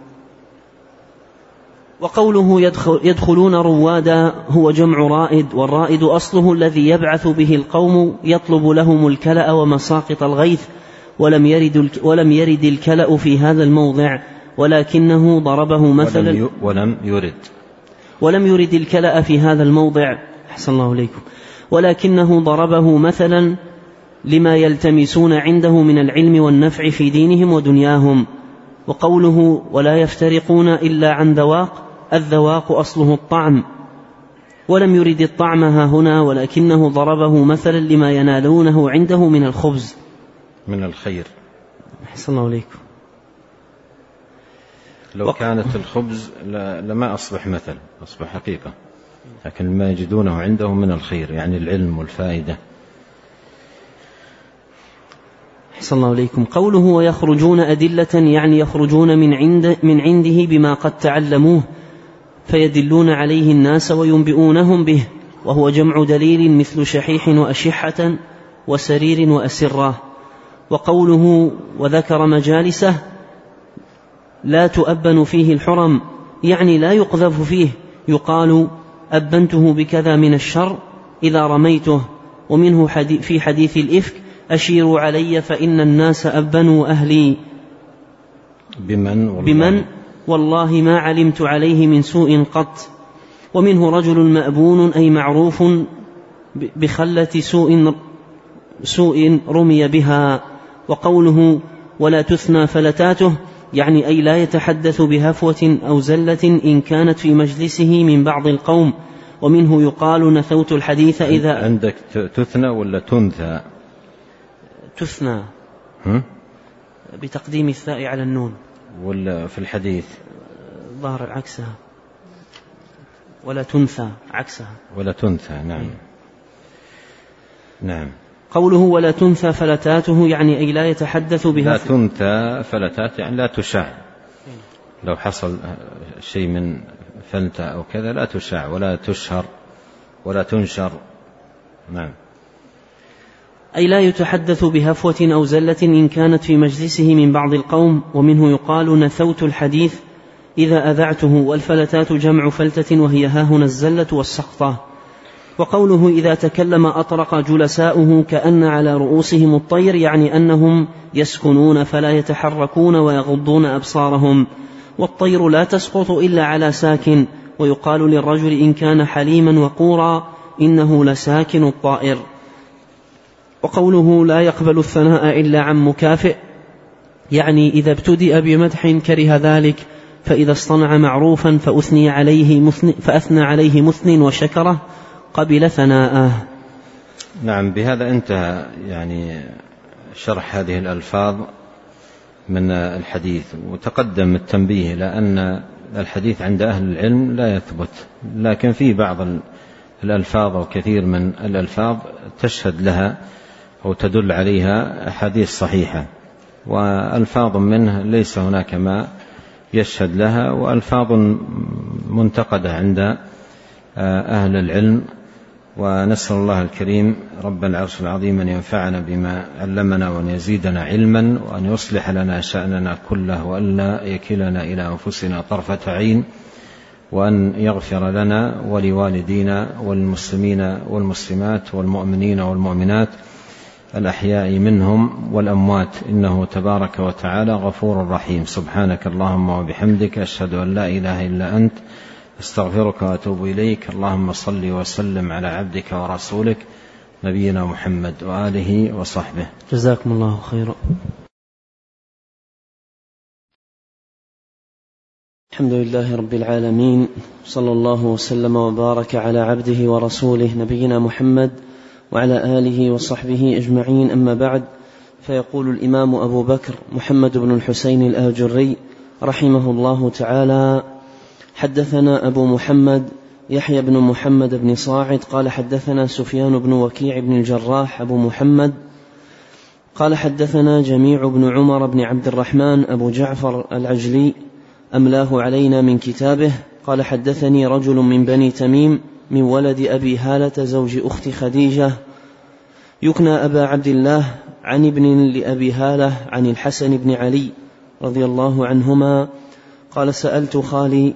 وقوله يدخل يدخلون روادا هو جمع رائد، والرائد أصله الذي يبعث به القوم يطلب لهم الكلأ ومساقط الغيث، ولم يرد, ولم يرد الكلأ في هذا الموضع، ولكنه ضربه مثلا ولم يرد ولم يرد الكلأ في هذا الموضع أحسن الله عليكم، ولكنه ضربه مثلا لما يلتمسون عنده من العلم والنفع في دينهم ودنياهم. وقوله ولا يفترقون إلا عن ذواق، الذواق أصله الطعم، ولم يرد الطعم ها هنا، ولكنه ضربه مثلا لما ينالونه عنده من الخبز من الخير. أحسن الله عليكم. لو وق... كانت الخبز لما أصبح مثل، أصبح حقيقة، لكن ما يجدونه عنده من الخير يعني العلم والفائدة. أحسن الله عليكم. قوله ويخرجون أدلة يعني يخرجون من, عند من عنده بما قد تعلموه فيدلون عليه الناس وينبئونهم به، وهو جمع دليل مثل شحيح وأشحة وسرير وأسرة. وقوله وذكر مجالسه لا تؤبن فيه الحرم يعني لا يقذف فيه، يقال أبنته بكذا من الشر إذا رميته. ومنه حديث في حديث الإفك أشيروا علي فإن الناس أبنوا أهلي بمن والله, بمن والله ما علمت عليه من سوء قط. ومنه رجل مأبون أي معروف بخلة سوء, سوء رمي بها. وقوله ولا تثنى فلتاته يعني أي لا يتحدث بهفوة أو زلة إن كانت في مجلسه من بعض القوم، ومنه يقال نثوت الحديث إذا عندك تثنى ولا تنثى؟ تثنى بتقديم الثاء على النون، ولا في الحديث ظهر عكسها، ولا تنثى عكسها، ولا تنثى. نعم نعم. قوله ولا تنثى فلتاته يعني أي لا يتحدث بها. لا تنثى فلتات يعني لا تشاع، لو حصل شيء من فلتة أو كذا لا تشاع ولا تشهر ولا تنشر. نعم. أي لا يتحدث بهفوة أو زلة إن كانت في مجلسه من بعض القوم. ومنه يقال نثوت الحديث إذا أذعته، والفلتات جمع فلتة وهي هاهنا الزلة والسقطة. وقوله إذا تكلم أطرق جلساؤه كأن على رؤوسهم الطير يعني أنهم يسكنون فلا يتحركون ويغضون أبصارهم، والطير لا تسقط إلا على ساكن. ويقال للرجل إن كان حليما وقورا إنه لساكن الطائر. وقوله لا يقبل الثناء إلا عن مكافئ يعني إذا ابتدأ بمدح كره ذلك، فإذا اصطنع معروفا فأثني عليه مثن فأثنى عليه مثن وشكره قبل ثناءه. نعم. بهذا انتهى يعني شرح هذه الألفاظ من الحديث. وتقدم التنبيه لأن الحديث عند أهل العلم لا يثبت، لكن في بعض الألفاظ وكثير من الألفاظ تشهد لها أو تدل عليها أحاديث صحيحة، وألفاظ منها ليس هناك ما يشهد لها، وألفاظ منتقدة عند أهل العلم. ونسأل الله الكريم رب العرش العظيم أن ينفعنا بما علمنا وأن يزيدنا علما وأن يصلح لنا شأننا كله وأن لا يكلنا إلى أنفسنا طرفة عين، وأن يغفر لنا ولوالدينا والمسلمين والمسلمات والمؤمنين والمؤمنات الأحياء منهم والأموات، إنه تبارك وتعالى غفور رحيم. سبحانك اللهم وبحمدك، أشهد أن لا إله إلا أنت، استغفرك وأتوب إليك. اللهم صل وسلم على عبدك ورسولك نبينا محمد وآله وصحبه. جزاكم الله خيرا. الحمد لله رب العالمين، صلى الله وسلم وبارك على عبده ورسوله نبينا محمد وعلى آله وصحبه أجمعين. أما بعد، فيقول الإمام أبو بكر محمد بن الحسين الآجري رحمه الله تعالى: حدثنا أبو محمد يحيى بن محمد بن صاعد قال حدثنا سفيان بن وكيع بن الجراح أبو محمد قال حدثنا جميع بن عمر بن عبد الرحمن أبو جعفر العجلي أملاه علينا من كتابه قال حدثني رجل من بني تميم من ولد أبي هالة زوج أخت خديجة يكنى أبا عبد الله عن ابن لأبي هالة عن الحسن بن علي رضي الله عنهما قال سألت خالي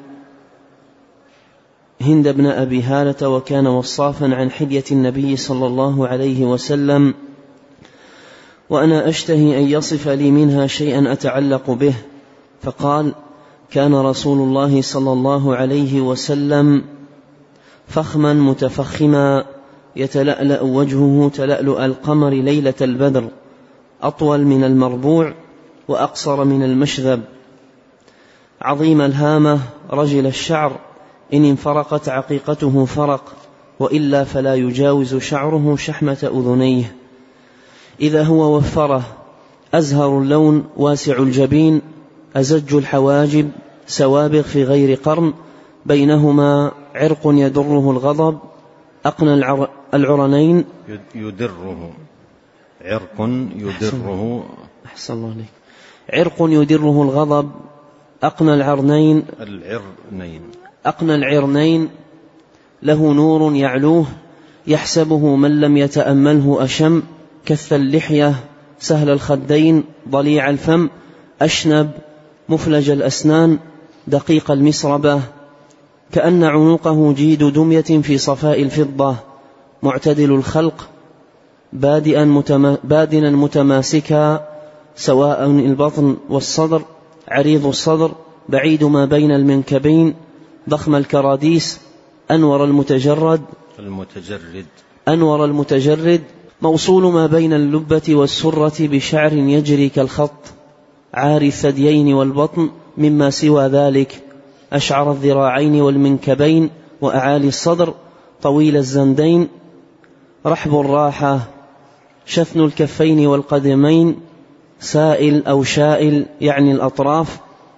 هند بن أبي هالة وكان وصافا عن حلية النبي صلى الله عليه وسلم وأنا أشتهي أن يصف لي منها شيئا أتعلق به، فقال: كان رسول الله صلى الله عليه وسلم فخما متفخما يتلألأ وجهه تلألؤ القمر ليلة البدر، أطول من المربوع وأقصر من المشذب، عظيم الهامة رجل الشعر، إن انفرقت عقيقته فرق، وإلا فلا يجاوز شعره شحمة أذنيه، إذا هو وفره، أزهر اللون واسع الجبين، أزج الحواجب، سوابغ في غير قرن، بينهما عرق يدره الغضب، أقنى العر... العرنين يدره عرق يدره أحسن الله عليك عرق يدره الغضب، أقنى العرنين العرنين أقنى العرنين له نور يعلوه، يحسبه من لم يتأمله أشم، كث اللحية، سهل الخدين، ضليع الفم، أشنب، مفلج الأسنان، دقيق المسربة، كأن عنقه جيد دمية في صفاء الفضة، معتدل الخلق، بادئا متما بادنا متماسكا، سواء البطن والصدر، عريض الصدر، بعيد ما بين المنكبين، ضخم الكراديس، أنور المتجرد المتجرد أنور المتجرد موصول ما بين اللبة والسرة بشعر يجري كالخط، عاري الثديين والبطن، مما سوى ذلك أشعر الذراعين والمنكبين وأعالي الصدر، طويل الزندين، رحب الراحة، شثن الكفين والقدمين، سائل أو شائل يعني الأطراف.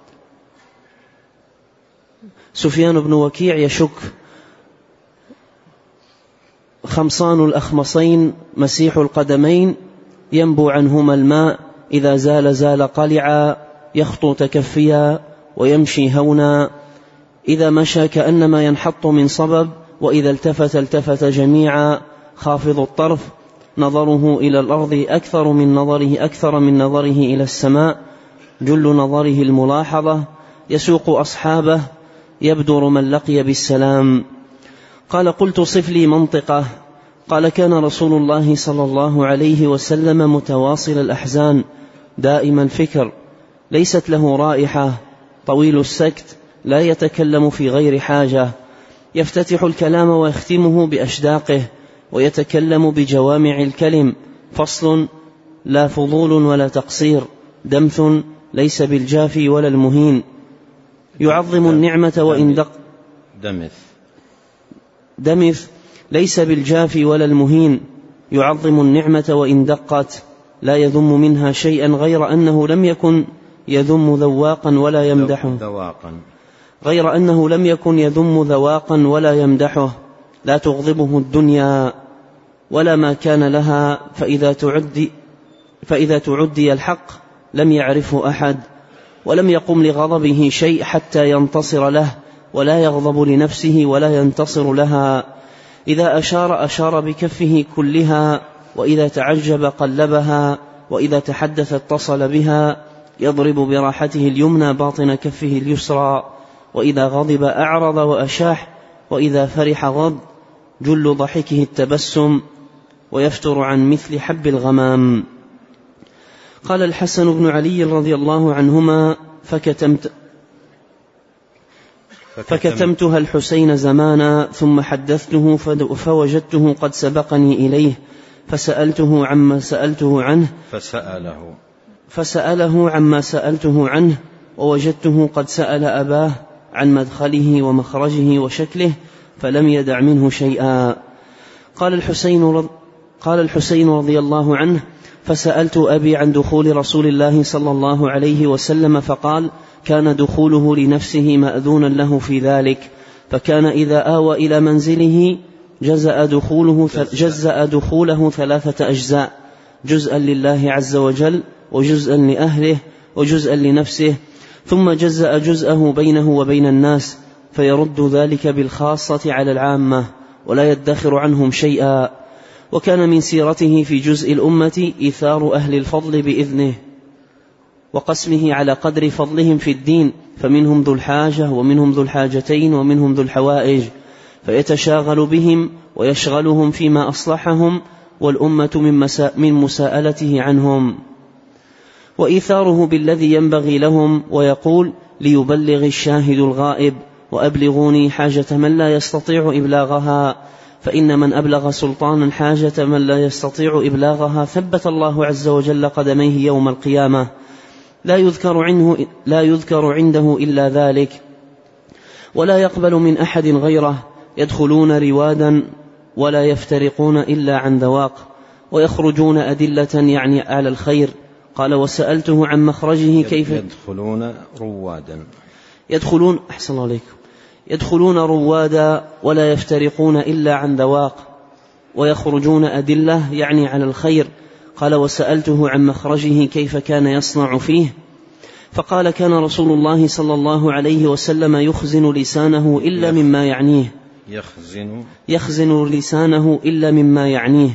سفيان بن وكيع يشك. خمصان الأخمصين مسيح القدمين، ينبو عنهما الماء، إذا زال زال قلعا، يخطو تكفيا ويمشي هونا، إذا مشى كأنما ينحط من صبب، وإذا التفت التفت جميعا، خافض الطرف، نظره إلى الأرض أكثر من نظره أكثر من نظره إلى السماء، جل نظره الملاحظة، يسوق أصحابه، يبدر من لقي بالسلام. قال: قلت صف لي منطقة. قال: كان رسول الله صلى الله عليه وسلم متواصل الأحزان، دائم الفكر، ليست له رائحة، طويل السكت، لا يتكلم في غير حاجة، يفتتح الكلام ويختمه بأشداقه، ويتكلم بجوامع الكلم، فصل لا فضول ولا تقصير، دمث ليس بالجافي ولا المهين، يعظم النعمة وإن دق دمث دمث ليس بالجافي ولا المهين، يعظم النعمة وإن دقت، لا يذم منها شيئا، غير أنه لم يكن يذم ذواقا ولا يمدحه ذواقا غير أنه لم يكن يذم ذواقا ولا يمدحه، لا تغضبه الدنيا ولا ما كان لها، فإذا تعدي, فإذا تعدي الحق لم يعرفه أحد، ولم يقم لغضبه شيء حتى ينتصر له، ولا يغضب لنفسه ولا ينتصر لها، إذا أشار أشار بكفه كلها، وإذا تعجب قلبها، وإذا تحدث اتصل بها، يضرب براحته اليمنى باطن كفه اليسرى، وإذا غضب أعرض وأشاح، وإذا فرح غض، جل ضحكه التبسم، ويفتر عن مثل حب الغمام. قال الحسن بن علي رضي الله عنهما: فكتمت فكتمتها الحسين زمانا، ثم حدثته فوجدته قد سبقني إليه، فسألته عما سألته عنه فسأله فسأله عما سألته عنه، ووجدته قد سأل أباه عن مدخله ومخرجه وشكله، فلم يدع منه شيئا. قال الحسين قال الحسين رضي الله عنه: فسألت أبي عن دخول رسول الله صلى الله عليه وسلم، فقال: كان دخوله لنفسه مأذونا له في ذلك، فكان إذا آوى إلى منزله جزأ دخوله, جزأ دخوله ثلاثة أجزاء، جزءا لله عز وجل، وجزءا لأهله، وجزءا لنفسه، ثم جزأ جزءه بينه وبين الناس، فيرد ذلك بالخاصة على العامة، ولا يدخر عنهم شيئا. وكان من سيرته في جزء الأمة إيثار أهل الفضل بإذنه، وقسمه على قدر فضلهم في الدين، فمنهم ذو الحاجة، ومنهم ذو الحاجتين، ومنهم ذو الحوائج، فيتشاغل بهم ويشغلهم فيما أصلحهم، والأمة من, مسا من مساءلته عنهم، وإيثاره بالذي ينبغي لهم، ويقول: ليبلغ الشاهد الغائب، وأبلغوني حاجة من لا يستطيع إبلاغها، فإن من أبلغ سلطانا حاجة من لا يستطيع إبلاغها ثبت الله عز وجل قدميه يوم القيامة، لا يذكر عنه لا يذكر عنده إلا ذلك، ولا يقبل من أحد غيره، يدخلون روادا ولا يفترقون إلا عن ذواق، ويخرجون أدلة يعني على الخير. قال: وسألته عن مخرجه كيف يدخلون روادا يدخلون أحسن الله عليكم يدخلون روادا ولا يفترقون إلا عن ذواق، ويخرجون أدلة يعني على الخير. قال: وسألته عن مخرجه كيف كان يصنع فيه، فقال: كان رسول الله صلى الله عليه وسلم يخزن لسانه إلا مما يعنيه يخزن يخزن لسانه إلا مما يعنيه،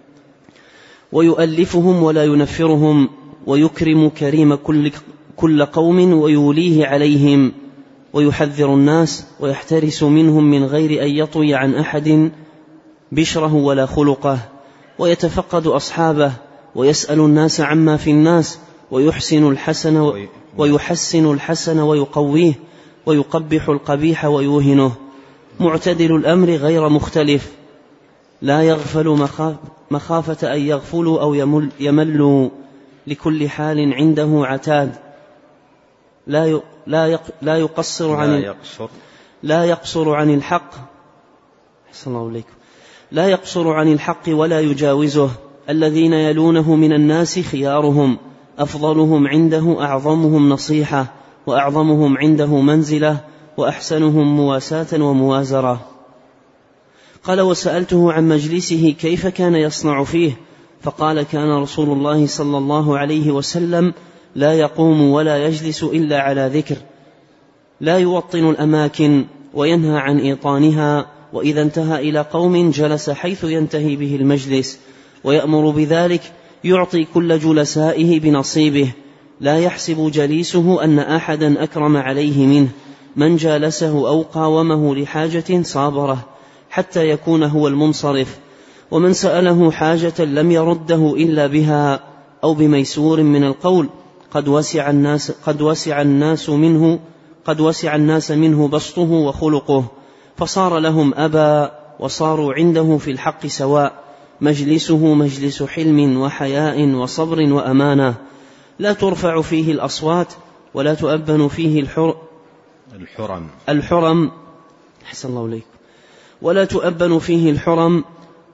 ويؤلفهم ولا ينفرهم، ويكرم كريم كل, كل قوم ويوليه عليهم، ويحذر الناس ويحترس منهم من غير أن يطوي عن أحد بشره ولا خلقه، ويتفقد أصحابه، ويسأل الناس عما في الناس، ويحسن الحسن ويحسن الحسن ويقويه، ويقبح القبيح ويوهنه، معتدل الأمر غير مختلف، لا يغفل مخافة أن يغفلوا أو يمل يملوا، لكل حال عنده عتاد، لا لا لا يقصر عن لا يقصر لا يقصر عن الحق صلى الله عليكم. لا يقصر عن الحق ولا يجاوزه. الذين يلونه من الناس خيارهم، أفضلهم عنده أعظمهم نصيحة، وأعظمهم عنده منزلة، وأحسنهم مواساة وموازرة. قال: وسألته عن مجلسه كيف كان يصنع فيه، فقال: كان رسول الله صلى الله عليه وسلم لا يقوم ولا يجلس إلا على ذكر، لا يوطن الأماكن وينهى عن إيطانها، وإذا انتهى إلى قوم جلس حيث ينتهي به المجلس، ويأمر بذلك، يعطي كل جلسائه بنصيبه، لا يحسب جليسه أن أحدا أكرم عليه منه، من جالسه أو قاومه لحاجة صابره حتى يكون هو المنصرف، ومن سأله حاجة لم يرده إلا بها أو بميسور من القول، قد وسع الناس, قد وسع الناس منه قد وسع الناس منه بسطه وخلقه، فصار لهم أبا، وصاروا عنده في الحق سواء، مجلسه مجلس حلم وحياء وصبر وأمانة، لا ترفع فيه الأصوات ولا تؤبن فيه الحر الحرم الحرم أحسن الله إليك ولا تؤبن فيه الحرم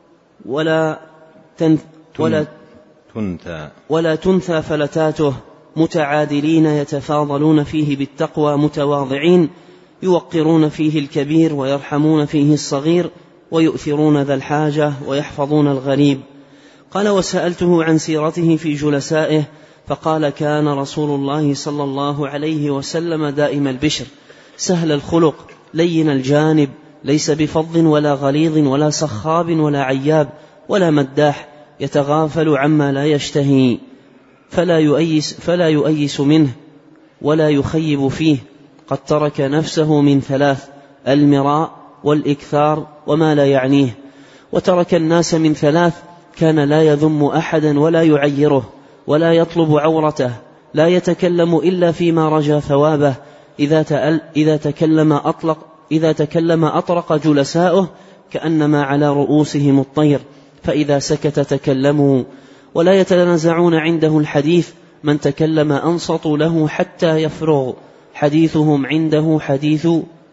ولا تنث ولا تنثى ولا تنثى فلتاته، متعادلين يتفاضلون فيه بالتقوى، متواضعين يوقرون فيه الكبير ويرحمون فيه الصغير، ويؤثرون ذا الحاجة ويحفظون الغريب. قال: وسألته عن سيرته في جلسائه، فقال: كان رسول الله صلى الله عليه وسلم دائم البشر، سهل الخلق، لين الجانب، ليس بفظ ولا غليظ ولا صخاب ولا عياب ولا مداح، يتغافل عما لا يشتهي، فلا يؤيس, فلا يؤيس منه ولا يخيب فيه، قد ترك نفسه من ثلاث: المراء والإكثار وما لا يعنيه، وترك الناس من ثلاث: كان لا يذم أحدا ولا يعيره ولا يطلب عورته، لا يتكلم إلا فيما رجى ثوابه، إذا, تأل إذا, تكلم أطلق إذا تكلم أطرق جلساؤه كأنما على رؤوسهم الطير، فإذا سكت تكلموا، ولا يتنازعون عنده الحديث، من تكلم أنصتوا له حتى يفرغ، حديثهم عنده حديث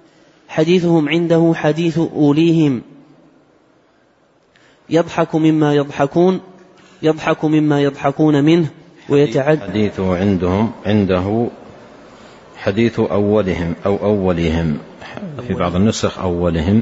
حديثهم عنده حديث أوليهم، يضحك مما يضحكون يضحك مما يضحكون منه، ويتعد حديثه عندهم عنده حديث أولهم أو أولهم، في بعض النسخ أولهم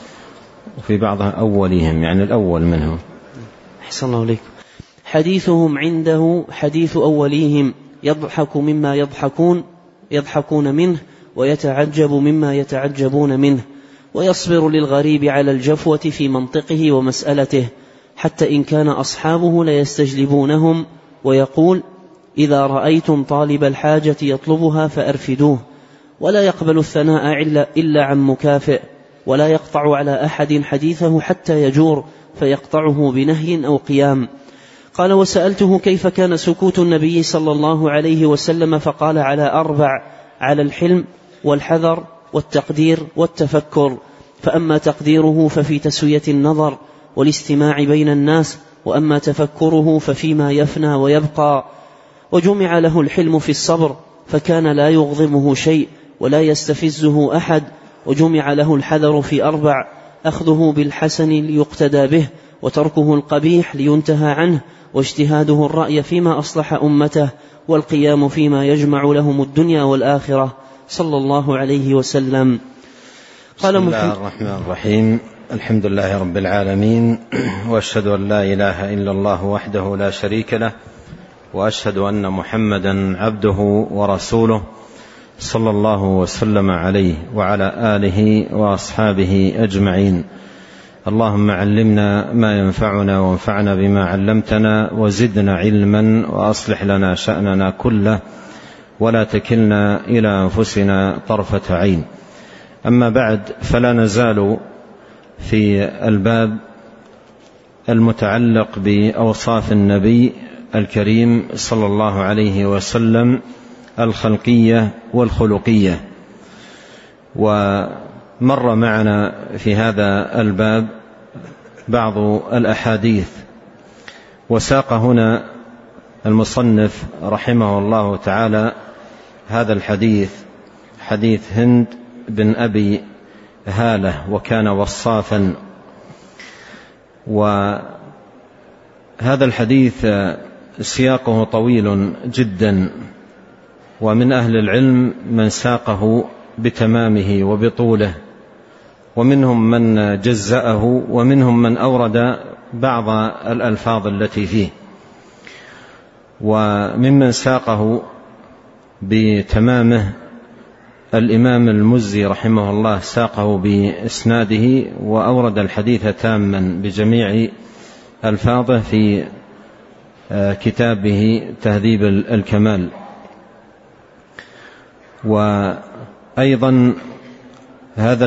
وفي بعضها أولهم، يعني الأول منهم. أحسن الله عليكم. حديثهم عنده حديث أوليهم، يضحك مما يضحكون يضحكون منه، ويتعجب مما يتعجبون منه، ويصبر للغريب على الجفوة في منطقه ومسألته، حتى إن كان أصحابه ليستجلبونهم، ويقول: إذا رأيتم طالب الحاجة يطلبها فأرفدوه، ولا يقبل الثناء إلا عن مكافئ، ولا يقطع على أحد حديثه حتى يجور فيقطعه بنهي أو قيام. قال: وسألته كيف كان سكوت النبي صلى الله عليه وسلم، فقال: على أربع: على الحلم والحذر والتقدير والتفكر، فأما تقديره ففي تسوية النظر والاستماع بين الناس، وأما تفكره ففيما يفنى ويبقى. وجمع له الحلم في الصبر، فكان لا يغضبه شيء ولا يستفزه أحد. وجمع له الحذر في أربع: أخذه بالحسن ليقتدى به، وتركه القبيح لينتهى عنه، واجتهاده الرأي فيما أصلح أمته، والقيام فيما يجمع لهم الدنيا والآخرة، صلى الله عليه وسلم. قال: بسم الله الرحمن الرحيم، الحمد لله رب العالمين، وأشهد أن لا إله إلا الله وحده لا شريك له، وأشهد أن محمدا عبده ورسوله، صلى الله وسلم عليه وعلى آله وأصحابه أجمعين. اللهم علمنا ما ينفعنا، وانفعنا بما علمتنا، وزدنا علما، وأصلح لنا شأننا كله، ولا تكلنا إلى أنفسنا طرفة عين. أما بعد، فلا نزال في الباب المتعلق بأوصاف النبي الكريم صلى الله عليه وسلم الخلقية والخلقية. ومر معنا في هذا الباب بعض الأحاديث، وساق هنا المصنف رحمه الله تعالى هذا الحديث، حديث هند بن أبي هالة، وكان وصافا وهذا الحديث سياقه طويل جدا، ومن أهل العلم من ساقه بتمامه وبطوله، ومنهم من جزأه، ومنهم من أورد بعض الألفاظ التي فيه. وممن ساقه بتمامه الإمام المزي رحمه الله، ساقه بإسناده وأورد الحديث تاما بجميع ألفاظه في كتابه تهذيب الكمال. وأيضا هذا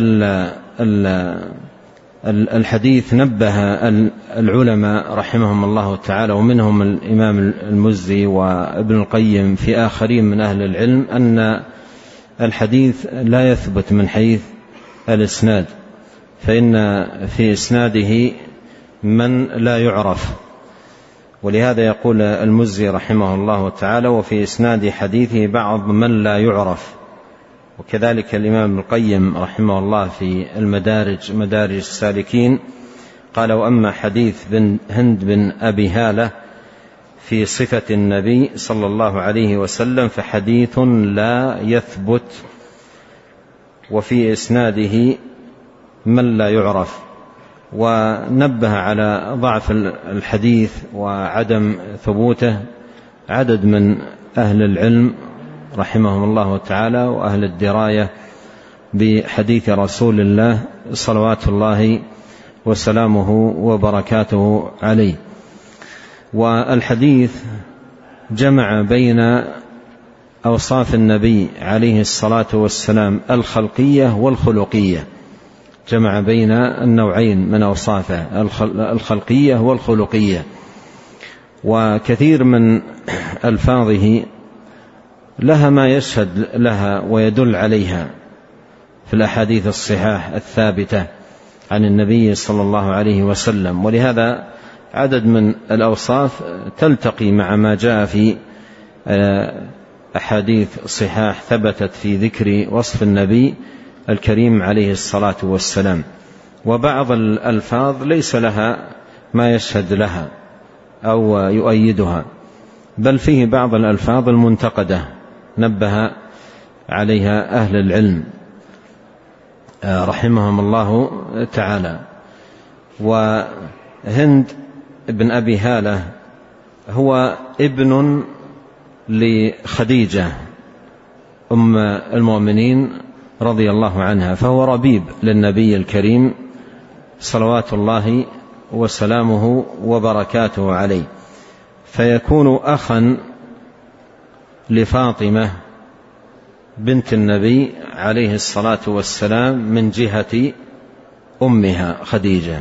الحديث نبه العلماء رحمهم الله تعالى، ومنهم الإمام المزي وابن القيم في آخرين من أهل العلم، أن الحديث لا يثبت من حيث الإسناد، فإن في إسناده من لا يعرف. ولهذا يقول المزي رحمه الله تعالى: وفي إسناد حديثه بعض من لا يعرف. وكذلك الإمام ابن القيم رحمه الله في المدارج مدارج السالكين قال: وأما حديث بن هند بن أبي هالة في صفة النبي صلى الله عليه وسلم فحديث لا يثبت، وفي إسناده من لا يعرف. ونبه على ضعف الحديث وعدم ثبوته عدد من أهل العلم رحمهم الله تعالى وأهل الدراية بحديث رسول الله صلوات الله وسلامه وبركاته عليه. والحديث جمع بين أوصاف النبي عليه الصلاة والسلام الخلقية والخلقية، جمع بين النوعين من أوصافه الخلقية والخلقية. وكثير من ألفاظه لها ما يشهد لها ويدل عليها في الأحاديث الصحاح الثابتة عن النبي صلى الله عليه وسلم. ولهذا عدد من الأوصاف تلتقي مع ما جاء في أحاديث صحاح ثبتت في ذكر وصف النبي الكريم عليه الصلاة والسلام. وبعض الألفاظ ليس لها ما يشهد لها أو يؤيدها، بل فيه بعض الألفاظ المنتقدة نبه عليها أهل العلم رحمهم الله تعالى. وهند بن أبي هالة هو ابن لخديجة أم المؤمنين رضي الله عنها، فهو ربيب للنبي الكريم صلوات الله وسلامه وبركاته عليه، فيكون أخا لفاطمة بنت النبي عليه الصلاة والسلام من جهة أمها خديجة.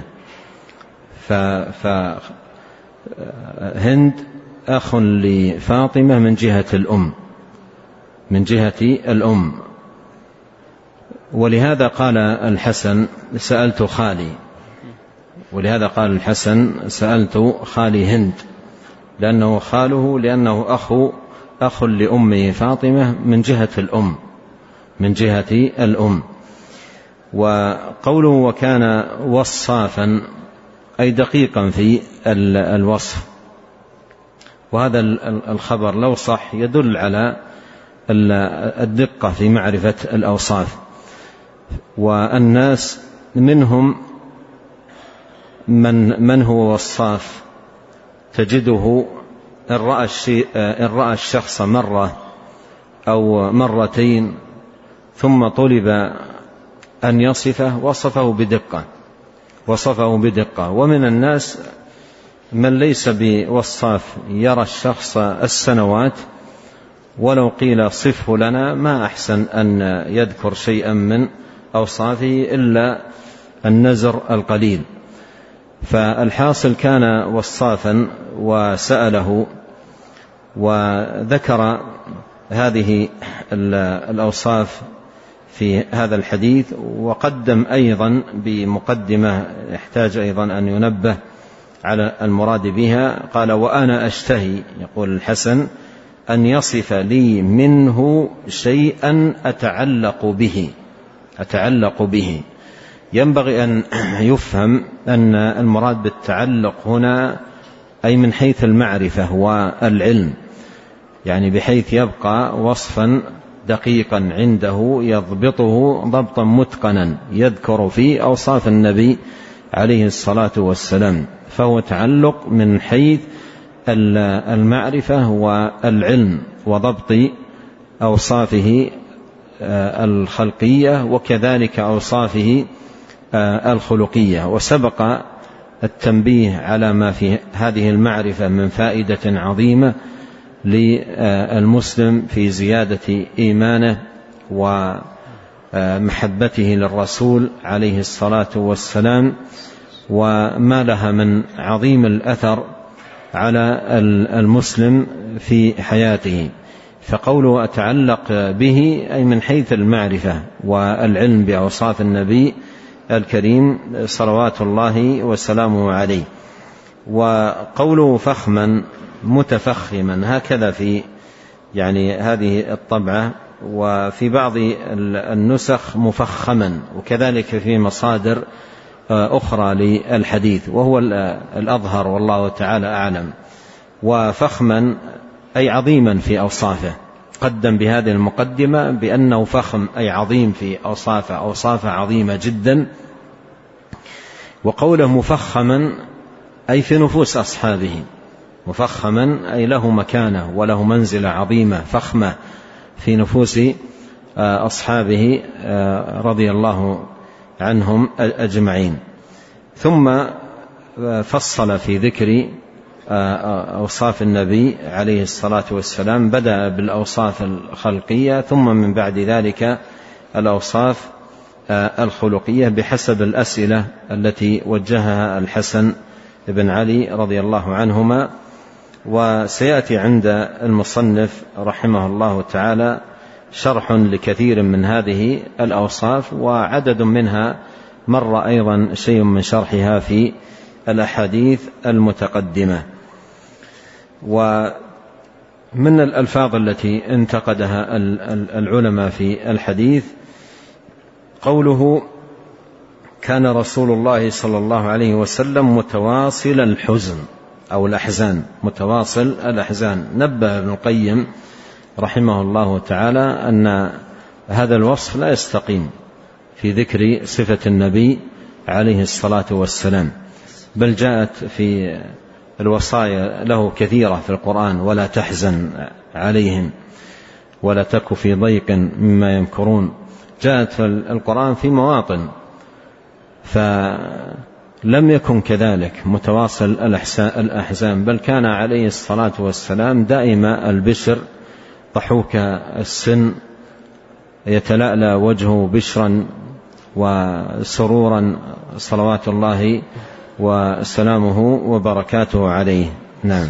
فهند أخ لفاطمة من جهة الأم من جهة الأم ولهذا قال الحسن: سألت خالي ولهذا قال الحسن: سألت خالي هند، لأنه خاله، لأنه أخو أخ لأمه فاطمة من جهة الأم من جهة الأم. وقوله وكان وصافا أي دقيقا في الوصف، وهذا الخبر لو صح يدل على الدقة في معرفة الأوصاف. والناس منهم من من هو وصاف تجده إن رأى الشيء إن رأى الشخص مرة أو مرتين ثم طلب أن يصفه وصفه بدقة وصفه بدقة ومن الناس من ليس بوصاف، يرى الشخص السنوات ولو قيل صفه لنا ما أحسن أن يذكر شيئا من أوصافه إلا النزر القليل. فالحاصل كان وصافا وسأله وذكر هذه الأوصاف في هذا الحديث، وقدم أيضا بمقدمة يحتاج أيضا أن ينبه على المراد بها. قال: وأنا أشتهي، يقول الحسن، أن يصف لي منه شيئا أتعلق به أتعلق به ينبغي أن يفهم أن المراد بالتعلق هنا أي من حيث المعرفة والعلم، يعني بحيث يبقى وصفا دقيقا عنده يضبطه ضبطا متقنا يذكر فيه أوصاف النبي عليه الصلاة والسلام، فهو تعلق من حيث المعرفة والعلم وضبط أوصافه الخلقية وكذلك أوصافه الخلقية. وسبق التنبيه على ما في هذه المعرفة من فائدة عظيمة للمسلم في زيادة إيمانه ومحبته للرسول عليه الصلاة والسلام، وما لها من عظيم الأثر على المسلم في حياته. فقوله أتعلق به أي من حيث المعرفة والعلم بأوصاف النبي الكريم صلوات الله وسلامه عليه. وقوله فخما متفخما هكذا في يعني هذه الطبعة، وفي بعض النسخ مفخما، وكذلك في مصادر أخرى للحديث، وهو الأظهر والله تعالى أعلم. وفخما أي عظيما في أوصافه، قدم بهذه المقدمة بأنه فخم أي عظيم في أوصافه، أوصافه عظيمة جدا. وقوله مفخما أي في نفوس أصحابه، مفخما أي له مكانة وله منزلة عظيمة فخمة في نفوس أصحابه رضي الله عنهم أجمعين. ثم فصل في ذكر أوصاف النبي عليه الصلاة والسلام، بدأ بالأوصاف الخلقية ثم من بعد ذلك الأوصاف الخلقية بحسب الأسئلة التي وجهها الحسن بن علي رضي الله عنهما. وسيأتي عند المصنف رحمه الله تعالى شرح لكثير من هذه الأوصاف، وعدد منها مر أيضا شيء من شرحها في الأحاديث المتقدمة. ومن الألفاظ التي انتقدها العلماء في الحديث قوله كان رسول الله صلى الله عليه وسلم متواصل الحزن أو الأحزان، متواصل الأحزان. نبه ابن القيم رحمه الله تعالى أن هذا الوصف لا يستقيم في ذكر صفة النبي عليه الصلاة والسلام، بل جاءت في الوصايا له كثيرة في القرآن: ولا تحزن عليهم ولا تك في ضيق مما يمكرون. جاءت في القرآن في مواطن، فلم يكن كذلك متواصل الأحزان، بل كان عليه الصلاة والسلام دائم البشر ضحوك السن، يتلألأ وجهه بشرا وسرورا صلوات الله وسلامه وبركاته عليه. نعم.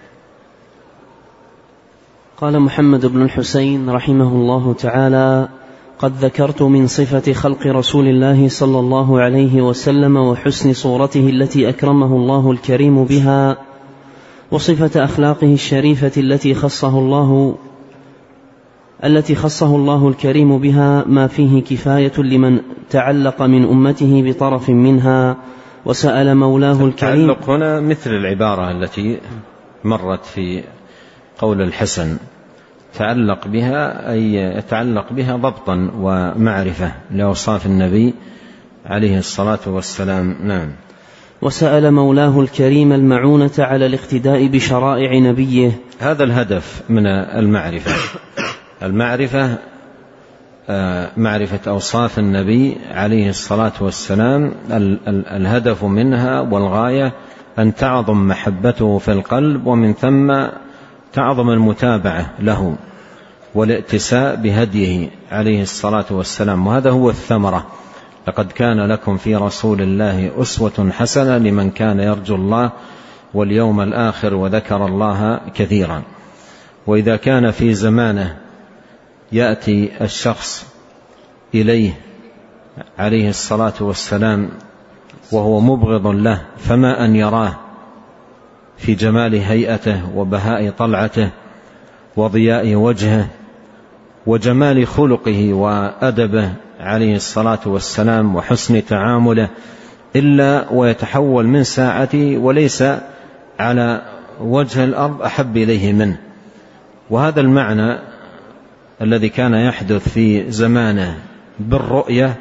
قال محمد بن الحسين رحمه الله تعالى: قد ذكرت من صفة خلق رسول الله صلى الله عليه وسلم وحسن صورته التي أكرمه الله الكريم بها، وصفة أخلاقه الشريفة التي خصه الله التي خصه الله الكريم بها، ما فيه كفاية لمن تعلق من أمته بطرف منها وسأل مولاه الكريم. التعلق هنا مثل العبارة التي مرت في قول الحسن: تعلق بها أي يتعلق بها ضبطا ومعرفة لأوصاف النبي عليه الصلاة والسلام. نعم. وسأل مولاه الكريم المعونة على الاقتداء بشرائع نبيه. هذا الهدف من المعرفة، المعرفة معرفة أوصاف النبي عليه الصلاة والسلام، الهدف منها والغاية أن تعظم محبته في القلب، ومن ثم تعظم المتابعة له والائتساء بهديه عليه الصلاة والسلام. وهذا هو الثمرة: لقد كان لكم في رسول الله أسوة حسنة لمن كان يرجو الله واليوم الآخر وذكر الله كثيرا. وإذا كان في زمانه يأتي الشخص إليه عليه الصلاة والسلام وهو مبغض له، فما أن يراه في جمال هيئته وبهاء طلعته وضياء وجهه وجمال خلقه وأدبه عليه الصلاة والسلام وحسن تعامله إلا ويتحول من ساعته وليس على وجه الأرض أحب إليه منه. وهذا المعنى الذي كان يحدث في زمانه بالرؤية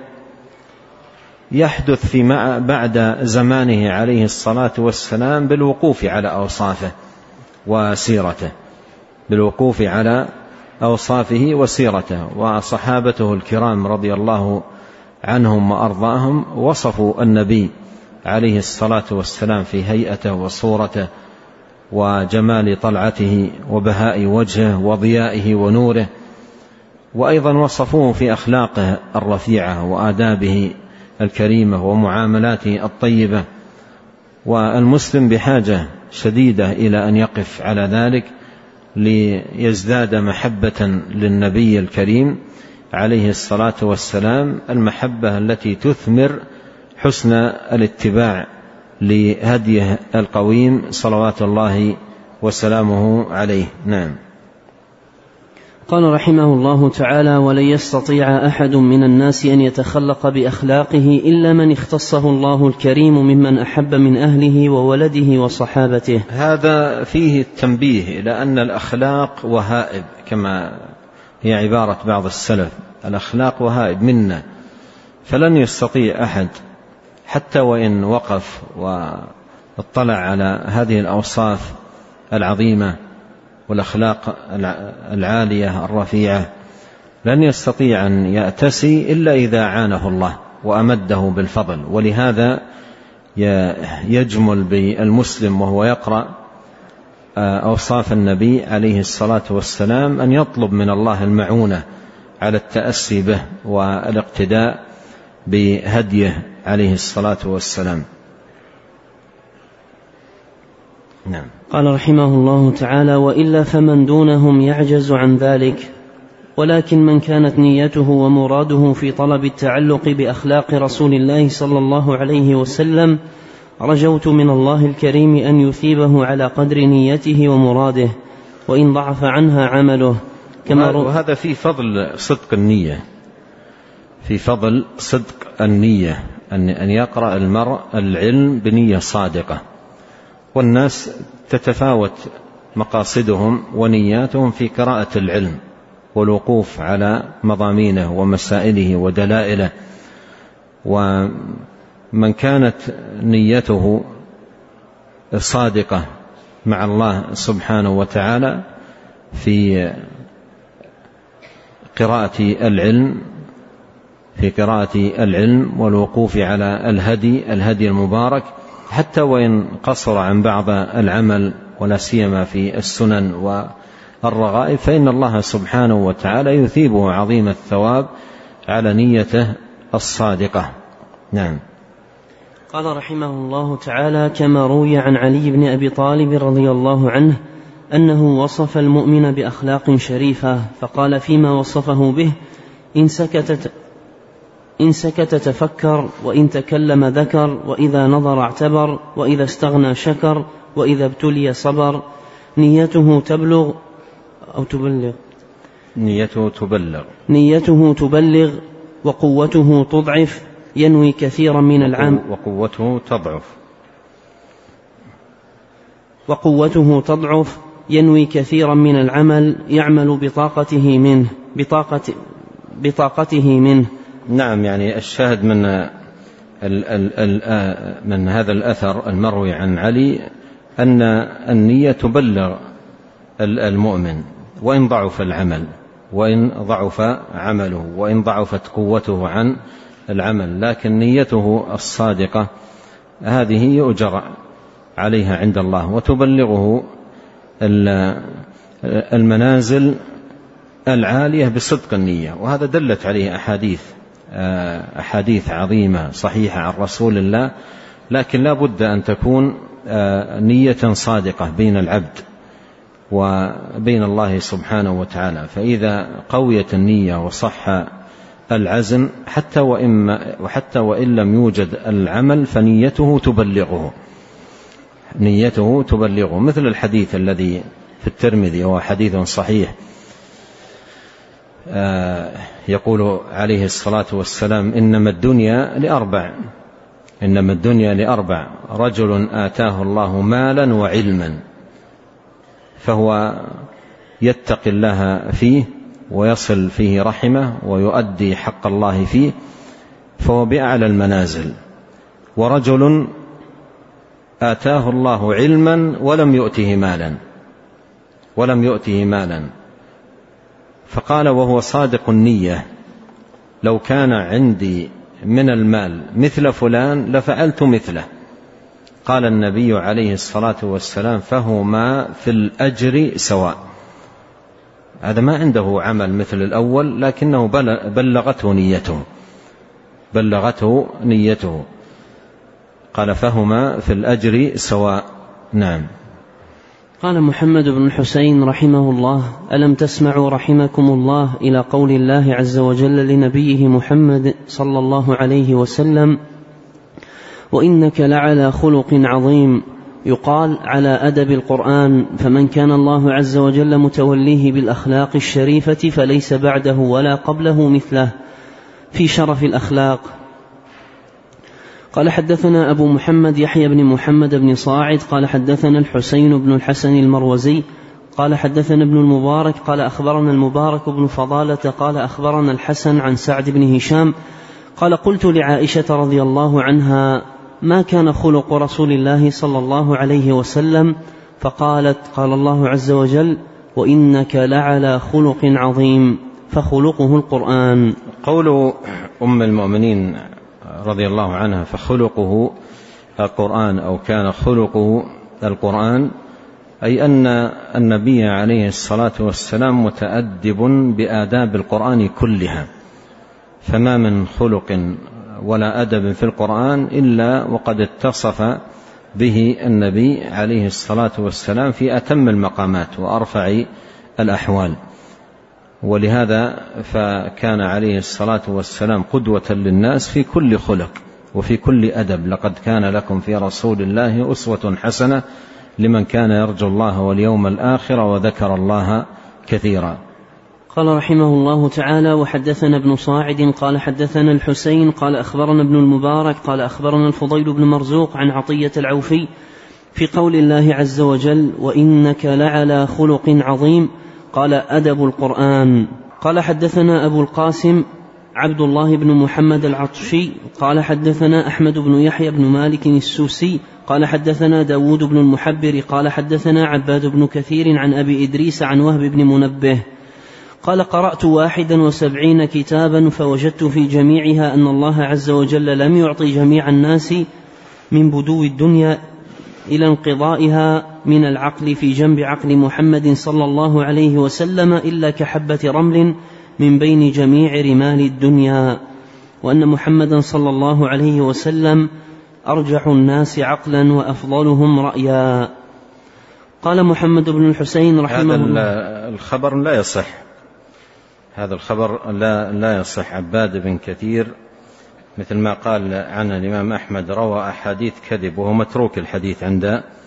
يحدث في بعد زمانه عليه الصلاة والسلام بالوقوف على أوصافه وسيرته بالوقوف على أوصافه وسيرته. وصحابته الكرام رضي الله عنهم وأرضاهم وصفوا النبي عليه الصلاة والسلام في هيئته وصورته وجمال طلعته وبهاء وجهه وضيائه ونوره، وأيضا وصفوه في أخلاقه الرفيعة وآدابه الكريمة ومعاملاته الطيبة. والمسلم بحاجة شديدة إلى أن يقف على ذلك ليزداد محبة للنبي الكريم عليه الصلاة والسلام، المحبة التي تثمر حسن الاتباع لهديه القويم صلوات الله وسلامه عليه. نعم. قال رحمه الله تعالى: ولن يستطيع أحد من الناس أن يتخلق بأخلاقه إلا من اختصه الله الكريم ممن أحب من أهله وولده وصحابته. هذا فيه التنبيه إلى أن الأخلاق وهائب، كما هي عبارة بعض السلف، الأخلاق وهائب منا، فلن يستطيع أحد حتى وإن وقف واطلع على هذه الأوصاف العظيمة والأخلاق العالية الرفيعة، لن يستطيع أن يأتسي إلا إذا عانه الله وأمده بالفضل. ولهذا يجمل بالمسلم وهو يقرأ أوصاف النبي عليه الصلاة والسلام أن يطلب من الله المعونة على التأسي به والاقتداء بهديه عليه الصلاة والسلام. نعم. قال رحمه الله تعالى: وإلا فمن دونهم يعجز عن ذلك، ولكن من كانت نيته ومراده في طلب التعلق بأخلاق رسول الله صلى الله عليه وسلم رجوت من الله الكريم أن يثيبه على قدر نيته ومراده، وإن ضعف عنها عمله. كما وهذا في فضل صدق النية، في فضل صدق النية، أن يقرأ المرء العلم بنية صادقة. والناس تتفاوت مقاصدهم ونياتهم في قراءة العلم والوقوف على مضامينه ومسائله ودلائله. ومن كانت نيته صادقة مع الله سبحانه وتعالى في قراءة العلم في قراءة العلم والوقوف على الهدي الهدي المبارك، حتى وإن قصر عن بعض العمل ولا سيما في السنن والرغائب، فإن الله سبحانه وتعالى يثيبه عظيم الثواب على نيته الصادقة. نعم. قال رحمه الله تعالى: كما روي عن علي بن أبي طالب رضي الله عنه أنه وصف المؤمن بأخلاق شريفة، فقال فيما وصفه به: إن سكتت إن سكت تفكر، وإن تكلم ذكر، وإذا نظر اعتبر، وإذا استغنى شكر، وإذا ابتلي صبر. نيته تبلغ أو تبلغ نيته تبلغ نيته تبلغ وقوته تضعف، ينوي كثيرا من العمل وقوته تضعف وقوته تضعف ينوي كثيرا من العمل، يعمل بطاقته منه بطاقة بطاقته منه. نعم. يعني الشاهد من ال ال ال من هذا الأثر المروي عن علي أن النية تبلغ المؤمن، وإن ضعف العمل وإن ضعف عمله وإن ضعفت قوته عن العمل، لكن نيته الصادقة هذه يؤجر عليها عند الله وتبلغه المنازل العالية بصدق النية. وهذا دلت عليه أحاديث أحاديث عظيمة صحيحة عن رسول الله، لكن لا بد أن تكون نية صادقة بين العبد وبين الله سبحانه وتعالى. فإذا قويت النية وصح العزم حتى وإن, وحتى وإن لم يوجد العمل فنيته تبلغه نيته تبلغه مثل الحديث الذي في الترمذي وهو حديث صحيح يقول عليه الصلاة والسلام إنما الدنيا لأربع إنما الدنيا لأربع رجل آتاه الله مالا وعلما فهو يتقي الله فيه ويصل فيه رحمه ويؤدي حق الله فيه فهو بأعلى المنازل، ورجل آتاه الله علما ولم يؤته مالا ولم يؤته مالا فقال وهو صادق النية لو كان عندي من المال مثل فلان لفعلت مثله. قال النبي عليه الصلاة والسلام فهما في الأجر سواء. هذا ما عنده عمل مثل الأول لكنه بلغته نيته بلغته نيته قال فهما في الأجر سواء. نعم. قال محمد بن الحسين رحمه الله: ألم تسمعوا رحمكم الله إلى قول الله عز وجل لنبيه محمد صلى الله عليه وسلم: وإنك لعلى خلق عظيم. يقال على أدب القرآن، فمن كان الله عز وجل متوليه بالأخلاق الشريفة فليس بعده ولا قبله مثله في شرف الأخلاق. قال حدثنا أبو محمد يحيى بن محمد بن صاعد قال حدثنا الحسين بن الحسن المروزي قال حدثنا ابن المبارك قال أخبرنا المبارك بن فضالة قال أخبرنا الحسن عن سعد بن هشام قال قلت لعائشة رضي الله عنها: ما كان خلق رسول الله صلى الله عليه وسلم؟ فقالت: قال الله عز وجل: وإنك لعلى خلق عظيم، فخلقه القرآن. قول أم المؤمنين رضي الله عنها فخلقه القرآن أو كان خلقه القرآن، أي أن النبي عليه الصلاة والسلام متأدب بآداب القرآن كلها، فما من خلق ولا أدب في القرآن إلا وقد اتصف به النبي عليه الصلاة والسلام في أتم المقامات وأرفع الأحوال. ولهذا فكان عليه الصلاة والسلام قدوة للناس في كل خلق وفي كل أدب. لقد كان لكم في رسول الله أسوة حسنة لمن كان يرجو الله واليوم الآخر وذكر الله كثيرا. قال رحمه الله تعالى: وحدثنا ابن صاعد قال حدثنا الحسين قال أخبرنا ابن المبارك قال أخبرنا الفضيل بن مرزوق عن عطية العوفي في قول الله عز وجل: وإنك لعلى خلق عظيم، قال: أدب القرآن. قال حدثنا أبو القاسم عبد الله بن محمد العطشي قال حدثنا أحمد بن يحيى بن مالك السوسي قال حدثنا داود بن المحبر قال حدثنا عباد بن كثير عن أبي إدريس عن وهب بن منبه قال: قرأت واحدا وسبعين كتابا فوجدت في جميعها أن الله عز وجل لم يعطي جميع الناس من بدو الدنيا إلى انقضائها من العقل في جنب عقل محمد صلى الله عليه وسلم إلا كحبة رمل من بين جميع رمال الدنيا، وأن محمدا صلى الله عليه وسلم أرجح الناس عقلا وأفضلهم رأيا. قال محمد بن الحسين رحمه الله: هذا الخبر لا يصح، هذا الخبر لا, لا يصح. عباد بن كثير مثل ما قال عنه الإمام أحمد روى أحاديث كذب وهو متروك الحديث عند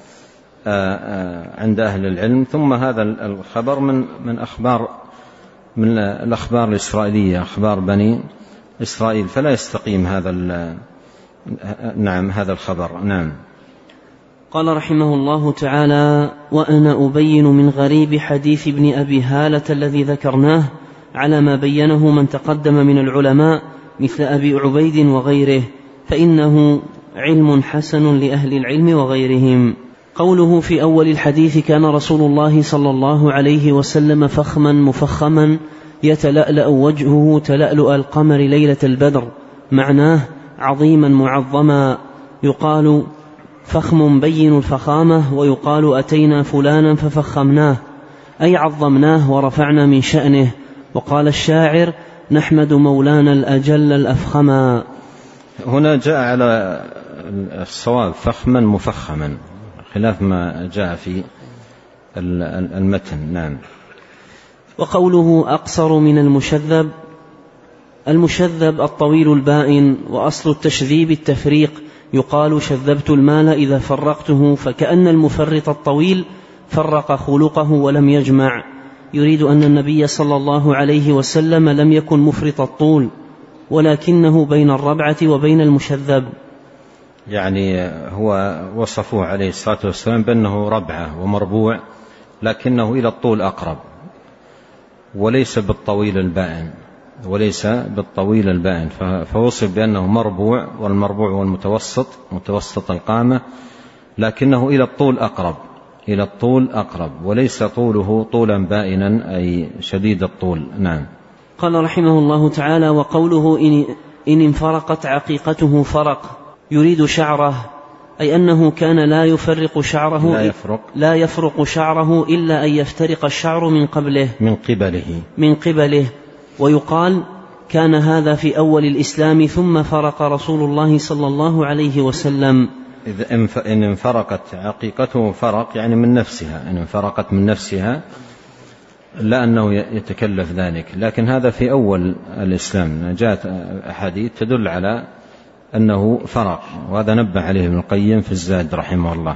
عند أهل العلم. ثم هذا الخبر من من أخبار من الأخبار الإسرائيلية، أخبار بني إسرائيل، فلا يستقيم هذا نعم هذا الخبر. نعم. قال رحمه الله تعالى: وأنا أبين من غريب حديث ابن أبي هالة الذي ذكرناه على ما بينه من تقدم من العلماء مثل أبي عبيد وغيره، فإنه علم حسن لأهل العلم وغيرهم. قوله في أول الحديث: كان رسول الله صلى الله عليه وسلم فخما مفخما يتلألأ وجهه تلألؤ القمر ليلة البدر، معناه عظيما معظما. يقال فخم بين الفخامة، ويقال أتينا فلانا ففخمناه أي عظمناه ورفعنا من شأنه. وقال الشاعر: نحمد مولانا الأجل الأفخما. هنا جاء على الصواب فخما مفخما خلاف ما جاء في المتن. نعم. وقوله أقصر من المشذب، المشذب الطويل البائن، وأصل التشذيب التفريق. يقال شذبت المال إذا فرقته، فكأن المفرط الطويل فرق خلقه ولم يجمع. يريد أن النبي صلى الله عليه وسلم لم يكن مفرط الطول ولكنه بين الربعة وبين المشذب. يعني هو وصفه عليه الصلاة والسلام بأنه ربعة ومربوع لكنه إلى الطول أقرب، وليس بالطويل البائن وليس بالطويل البائن فوصف بأنه مربوع، والمربوع والمتوسط متوسط القامة، لكنه إلى الطول أقرب إلى الطول أقرب وليس طوله طولا بائنا أي شديد الطول. نعم. قال رحمه الله تعالى: وقوله إن, إن انفرقت عقيقته فرق، يريد شعره، أي أنه كان لا يفرق شعره لا يفرق, لا يفرق شعره إلا أن يفترق الشعر من قبله من قبله من قبله ويقال كان هذا في أول الإسلام ثم فرق رسول الله صلى الله عليه وسلم. إذا إن انفرقت عقيقته فرق يعني من نفسها، إن انفرقت من نفسها لا أنه يتكلف ذلك، لكن هذا في أول الإسلام جاءت أحاديث تدل على أنه فرق، وهذا نبه عليه ابن القيم في الزاد رحمه الله.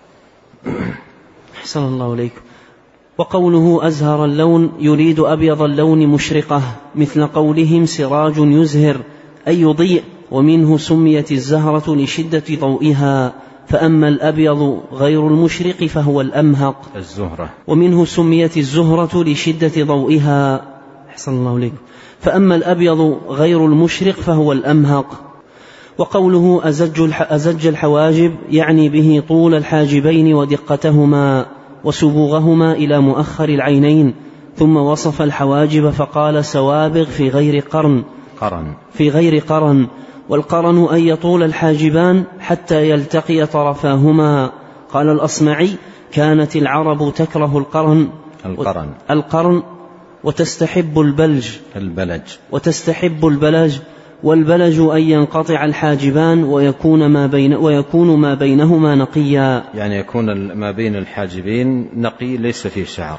أحسن الله إليكم. وقوله أزهر اللون يريد أبيض اللون مشرقة، مثل قولهم سراج يزهر أي يضيء، ومنه سميت الزهرة لشدة ضوئها، فأما الأبيض غير المشرق فهو الأمهق الزهرة، ومنه سميت الزهرة لشدة ضوئها. أحسن الله إليكم. فأما الأبيض غير المشرق فهو الأمهق. وقوله أزج, أزج الحواجب يعني به طول الحاجبين ودقتهما وسبوغهما إلى مؤخر العينين، ثم وصف الحواجب فقال سوابغ في غير قرن قرن في غير قرن والقرن أن يطول الحاجبان حتى يلتقي طرفاهما. قال الأصمعي: كانت العرب تكره القرن القرن, القرن وتستحب البلج البلج وتستحب البلج والبلج أن ينقطع الحاجبان ويكون ما بين ويكون ما بينهما نقيا، يعني يكون ما بين الحاجبين نقي ليس فيه شعر،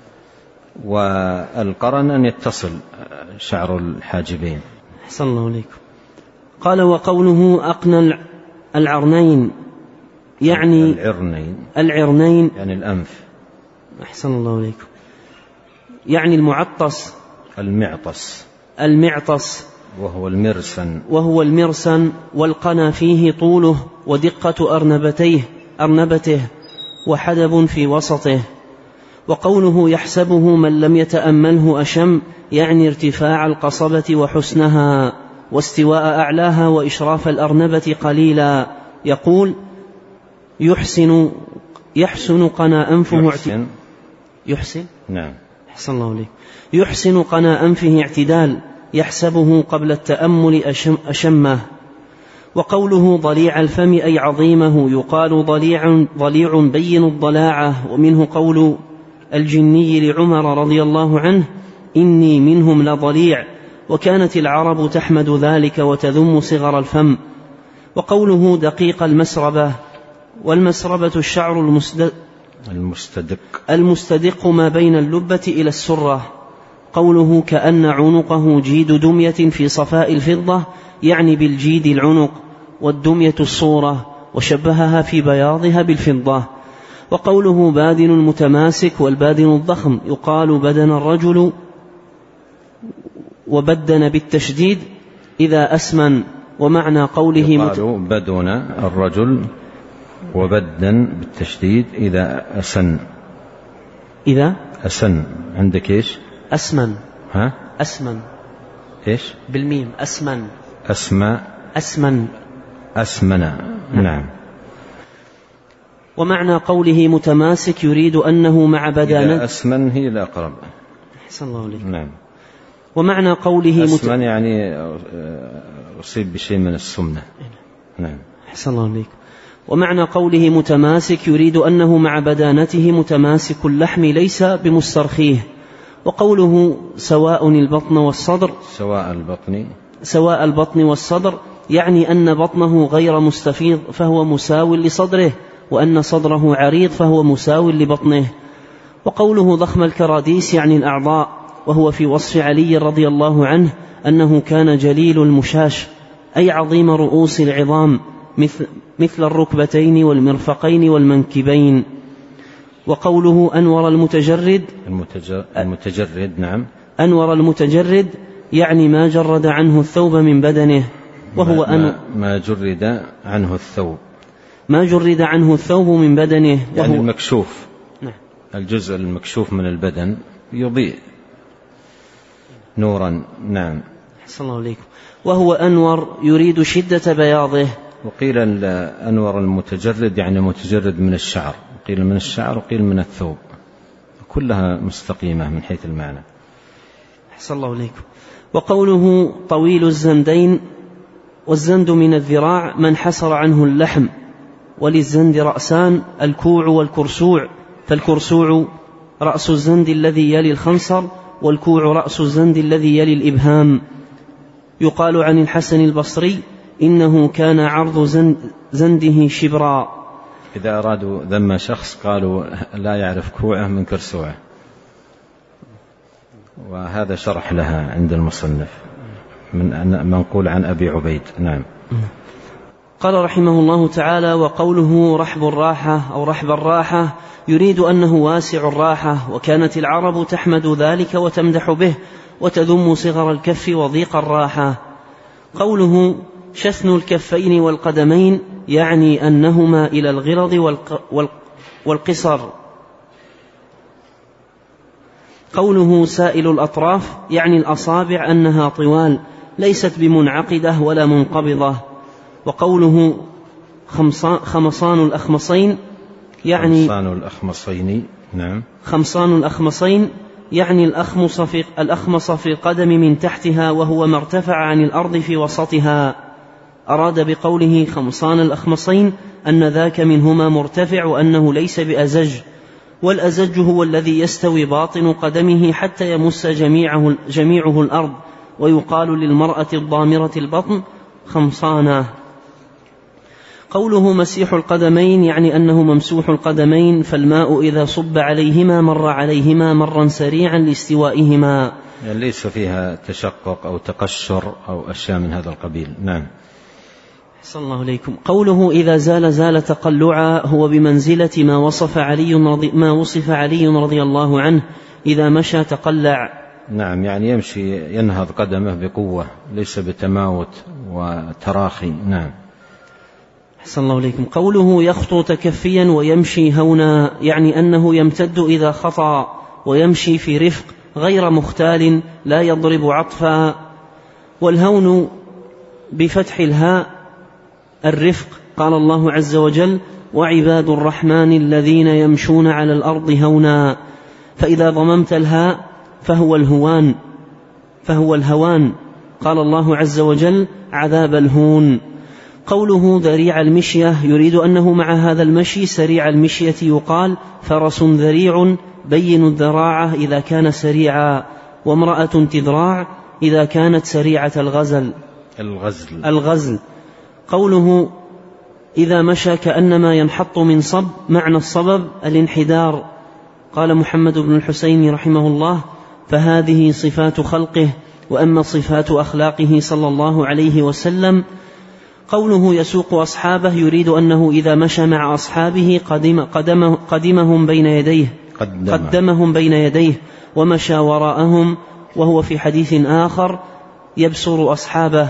والقرن أن يتصل شعر الحاجبين. أحسن الله عليكم. قال: وقوله أقنى العرنين يعني العرنين العرنين يعني الأنف. أحسن الله عليكم. يعني المعطس المعطس المعطس وهو المرسن وهو المرسن والقنا فيه طوله ودقة أرنبتيه أرنبته وحدب في وسطه. وقوله يحسبه من لم يتأمله أشم يعني ارتفاع القصبة وحسنها واستواء أعلاها وإشراف الأرنبة قليلا. يقول يحسن يحسن قنا أنفه يحسن, يحسن نعم. أحسن الله عليك. يحسن قنا أنفه اعتدال يحسبه قبل التأمل أشم أشمه. وقوله ضليع الفم أي عظيمه، يقال ضليع, ضليع بين الضلاعة. ومنه قول الجني لعمر رضي الله عنه: إني منهم لضليع. وكانت العرب تحمد ذلك وتذم صغر الفم. وقوله دقيق المسربة، والمسربة الشعر المستدق المستدق ما بين اللبة إلى السرة. قوله كأن عنقه جيد دمية في صفاء الفضة يعني بالجيد العنق، والدمية الصورة، وشبهها في بياضها بالفضة. وقوله بادن المتماسك والبادن الضخم، يقال بدن الرجل وبدن بالتشديد إذا أسمن. ومعنى قوله يقال بدن الرجل وبدن بالتشديد إذا أسن. إذا أسن عندك إيش؟ أسمن. ها؟ أسمن. إيش؟ بالميم. أسمن. أسمى. أسمن. أسمن. نعم. ومعنى قوله متماسك يريد أنه مع بدانة. إذا أسمن هي الأقرب. أحسن الله عليك. نعم. ومعنى قوله أسمن مت... يعني أصيب بشيء من السمنة. نعم. أحسن الله عليك. ومعنى قوله متماسك يريد أنه مع بدانته متماسك اللحم ليس بمسترخيه. وقوله سواء البطن والصدر سواء البطن سواء البطن والصدر يعني أن بطنه غير مستفيض فهو مساو لصدره، وأن صدره عريض فهو مساو لبطنه. وقوله ضخم الكراديس يعني الأعضاء، وهو في وصف علي رضي الله عنه أنه كان جليل المشاش أي عظيم رؤوس العظام مثل, مثل الركبتين والمرفقين والمنكبين. وقوله أنور المتجرد المتجرد, المتجرد نعم أنور المتجرد يعني ما جرد عنه الثوب من بدنه، وهو ما, أن ما جرد عنه الثوب ما جرد عنه الثوب من بدنه، وهو يعني المكشوف. نعم. الجزء المكشوف من البدن يضيء نورا. نعم. أحسن الله عليكم. وهو أنور يريد شدة بياضه. وقيل أنور المتجرد يعني متجرد من الشعر، قيل من الشعر وقيل من الثوب، كلها مستقيمة من حيث المعنى. أحسن الله عليكم. وقوله طويل الزندين، والزند من الذراع من حسر عنه اللحم، وللزند رأسان الكوع والكرسوع، فالكرسوع رأس الزند الذي يلي الخنصر، والكوع رأس الزند الذي يلي الإبهام. يقال عن الحسن البصري إنه كان عرض زند زنده شبرا. إذا أرادوا ذم شخص قالوا لا يعرف كوعه من كرسوعه، وهذا شرح لها عند المصنف من منقول عن أبي عبيد. نعم. قال رحمه الله تعالى: وقوله رحب الراحة أو رحب الراحة يريد أنه واسع الراحة، وكانت العرب تحمد ذلك وتمدح به وتذم صغر الكف وضيق الراحة. قوله شثن الكفين والقدمين يعني أنهما إلى الغرض والقصر. قوله سائل الأطراف يعني الأصابع أنها طوال ليست بمنعقدة ولا منقبضة. وقوله خمصان الأخمصين يعني خمصان الأخمصين نعم خمصان الأخمصين يعني الأخمص في, الأخمص في القدم من تحتها، وهو ما ارتفع عن الأرض في وسطها. أراد بقوله خمصان الأخمصين أن ذاك منهما مرتفع، وأنه ليس بأزج، والأزج هو الذي يستوي باطن قدمه حتى يمس جميعه, جميعه الأرض. ويقال للمرأة الضامرة البطن خمصانة. قوله مسيح القدمين يعني أنه ممسوح القدمين، فالماء إذا صب عليهما مر عليهما مرا سريعا لاستوائهما، يعني ليس فيها تشقق أو تقشر أو أشياء من هذا القبيل. نعم. أحسن الله إليكم. قوله إذا زال زال تقلعا هو بمنزلة ما وصف علي رضي, ما وصف علي رضي الله عنه إذا مشى تقلع. نعم، يعني يمشي ينهض قدمه بقوة ليس بتماوت وتراخي. نعم. أحسن الله إليكم. قوله يخطو تكفيا ويمشي هونا يعني أنه يمتد إذا خطأ، ويمشي في رفق غير مختال لا يضرب عطفا. والهون بفتح الهاء الرفق. قال الله عز وجل: وعباد الرحمن الذين يمشون على الأرض هونا. فإذا ضممت الهاء فهو الهوان فهو الهوان. قال الله عز وجل: عذاب الهون. قوله ذريع المشية يريد أنه مع هذا المشي سريع المشية، يقال فرس ذريع بين الذراعة إذا كان سريعا، وامرأة تذراع إذا كانت سريعة الغزل الغزل, الغزل. قوله إذا مشى كأنما ينحط من صب، معنى الصبب الانحدار. قال محمد بن الحسين رحمه الله: فهذه صفات خلقه، وأما صفات أخلاقه صلى الله عليه وسلم. قوله يسوق أصحابه يريد أنه إذا مشى مع أصحابه قدم قدمه قدمهم بين يديه قدم. قدمهم بين يديه ومشى وراءهم، وهو في حديث آخر يبصر أصحابه.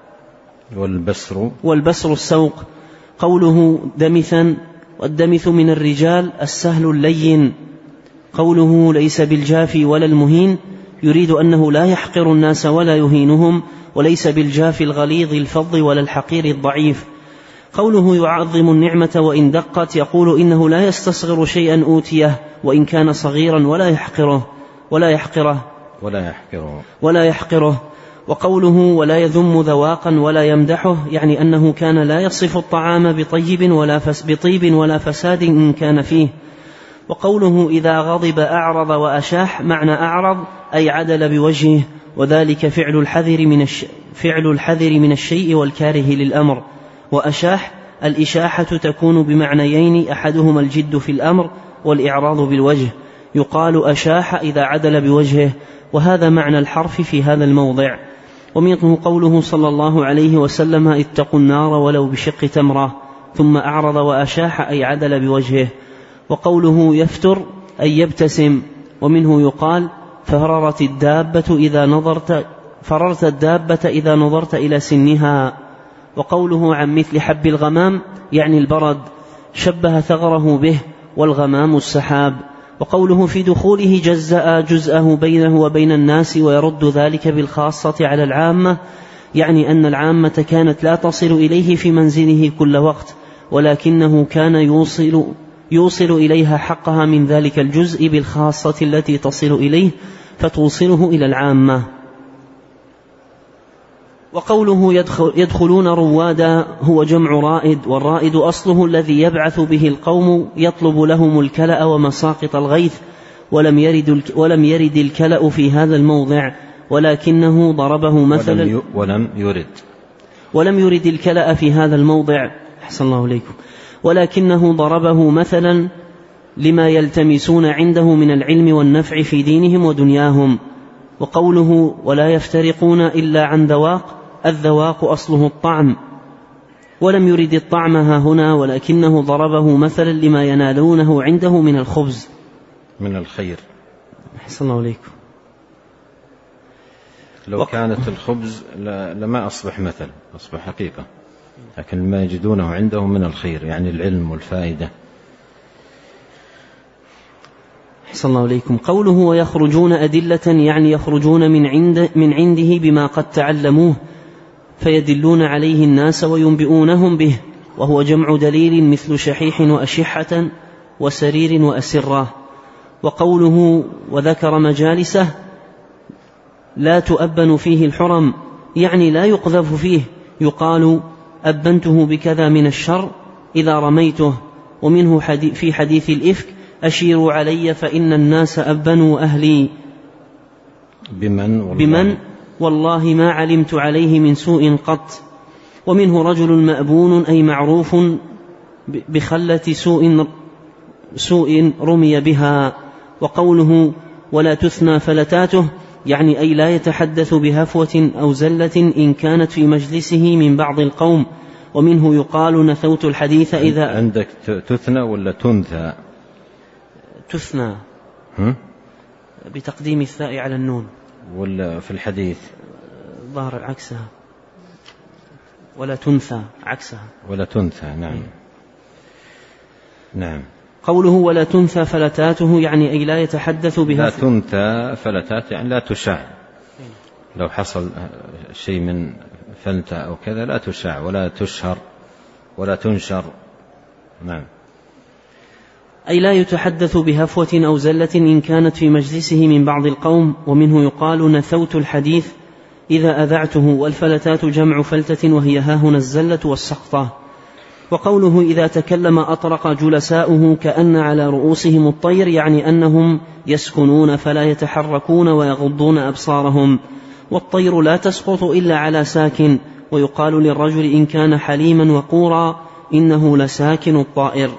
والبسر والبسر السوق. قوله دمثا، والدمث من الرجال السهل اللين. قوله ليس بالجافي ولا المهين يريد أنه لا يحقر الناس ولا يهينهم، وليس بالجاف الغليظ الفظ ولا الحقير الضعيف. قوله يعظم النعمة وإن دقت يقول إنه لا يستصغر شيئا أوتيه وإن كان صغيرا ولا يحقره ولا يحقره ولا يحقره ولا يحقره. وقوله ولا يذم ذواقا ولا يمدحه يعني أنه كان لا يصف الطعام بطيب ولا فس بطيب ولا فساد إن كان فيه. وقوله إذا غضب أعرض وأشاح معنى أعرض أي عدل بوجهه، وذلك فعل الحذر من الش... فعل الحذر من الشيء والكاره للأمر. وأشاح الإشاحة تكون بمعنيين، أحدهما الجد في الأمر والإعراض بالوجه. يقال أشاح إذا عدل بوجهه، وهذا معنى الحرف في هذا الموضع. ومنه قوله صلى الله عليه وسلم: اتقوا النار ولو بشق تمرة. ثم أعرض وأشاح أي عدل بوجهه. وقوله يفتر أي يبتسم، ومنه يقال فررت الدابة إذا نظرت فررت الدابة إذا نظرت إلى سنها. وقوله عن مثل حب الغمام يعني البرد، شبه ثغره به، والغمام السحاب. وقوله في دخوله جزأ جزءه بينه وبين الناس ويرد ذلك بالخاصة على العامة، يعني أن العامة كانت لا تصل إليه في منزله كل وقت، ولكنه كان يوصل, يوصل إليها حقها من ذلك الجزء بالخاصة التي تصل إليه فتوصله إلى العامة. وقوله يدخل يدخلون روادا هو جمع رائد، والرائد أصله الذي يبعث به القوم يطلب لهم الكلأ ومساقط الغيث، ولم يرد, ولم يرد الكلأ في هذا الموضع، ولكنه ضربه مثلا ولم, ولم يرد ولم يرد الكلأ في هذا الموضع أحسن الله إليكم، ولكنه ضربه مثلا لما يلتمسون عنده من العلم والنفع في دينهم ودنياهم. وقوله ولا يفترقون إلا عن ذواق، الذواق أصله الطعم، ولم يرد الطعم ها هنا، ولكنه ضربه مثلا لما ينالونه عنده من الخبز من الخير. أحسن الله إليكم. لو كانت الخبز لما أصبح مثل، أصبح حقيقة، لكن ما يجدونه عنده من الخير يعني العلم والفائدة. أحسن الله إليكم. قوله ويخرجون أدلة يعني يخرجون من, عند من عنده بما قد تعلموه فيدلون عليه الناس وينبئونهم به، وهو جمع دليل مثل شحيح وأشحة وسرير وأسرة. وقوله وذكر مجالسه لا تؤبن فيه الحرم يعني لا يقذف فيه، يقال أبنته بكذا من الشر إذا رميته. ومنه حديث في حديث الإفك أشيروا علي فإن الناس أبنوا أهلي بمن والله, بمن والله ما علمت عليه من سوء قط. ومنه رجل مأبون أي معروف بخلة سوء, سوء رمي بها. وقوله ولا تثنى فلتاته يعني أي لا يتحدث بهفوة أو زلة إن كانت في مجلسه من بعض القوم. ومنه يقال نثوت الحديث إذا عندك تثنى ولا تنثى؟ تثنى هم؟ بتقديم الثاء على النون، ولا في الحديث ظهر عكسها ولا تنثى عكسها ولا تنثى. نعم نعم. قوله ولا تنثى فلتاته يعني أي لا يتحدث بها. لا تنثى فلتات يعني لا تشاع، لو حصل شيء من فلتة أو كذا لا تشاع ولا تشهر ولا تنشر. نعم. أي لا يتحدث بهفوة أو زلة إن كانت في مجلسه من بعض القوم. ومنه يقال نثوت الحديث إذا أذعته، والفلتات جمع فلتة وهي هاهنا الزلة والسقطة. وقوله إذا تكلم أطرق جلساؤه كأن على رؤوسهم الطير يعني أنهم يسكنون فلا يتحركون ويغضون أبصارهم، والطير لا تسقط إلا على ساكن. ويقال للرجل إن كان حليما وقورا إنه لساكن الطائر.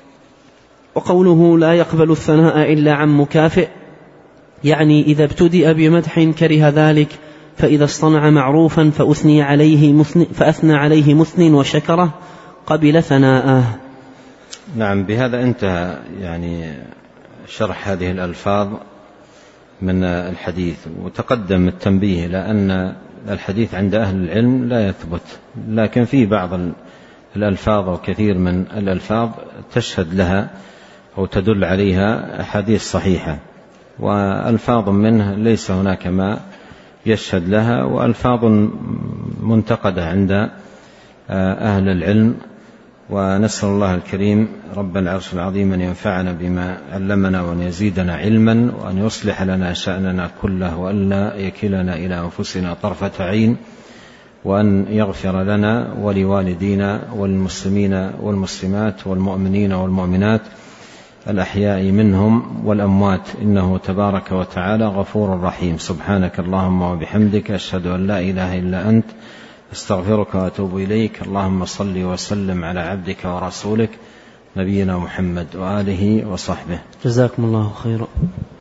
وقوله لا يقبل الثناء إلا عن مكافئ يعني إذا ابتدأ بمدح كره ذلك، فإذا اصطنع معروفا فأثني عليه مثن فأثنى عليه مثن وشكره قبل ثناءه. نعم. بهذا انتهى يعني شرح هذه الألفاظ من الحديث. وتقدم التنبيه لأن الحديث عند أهل العلم لا يثبت، لكن في بعض الألفاظ وكثير من الألفاظ تشهد لها أو تدل عليها أحاديث صحيحة، وألفاظ منه ليس هناك ما يشهد لها، وألفاظ منتقدة عند أهل العلم. ونسأل الله الكريم رب العرش العظيم أن ينفعنا بما علمنا وأن يزيدنا علما وأن يصلح لنا شأننا كله وأن لا يكلنا إلى أنفسنا طرفة عين، وأن يغفر لنا ولوالدينا والمسلمين والمسلمات والمؤمنين والمؤمنات الأحياء منهم والأموات، إنه تبارك وتعالى غفور رحيم. سبحانك اللهم وبحمدك أشهد أن لا إله إلا أنت استغفرك وأتوب إليك. اللهم صل وسلم على عبدك ورسولك نبينا محمد وآله وصحبه. جزاكم الله خيرا.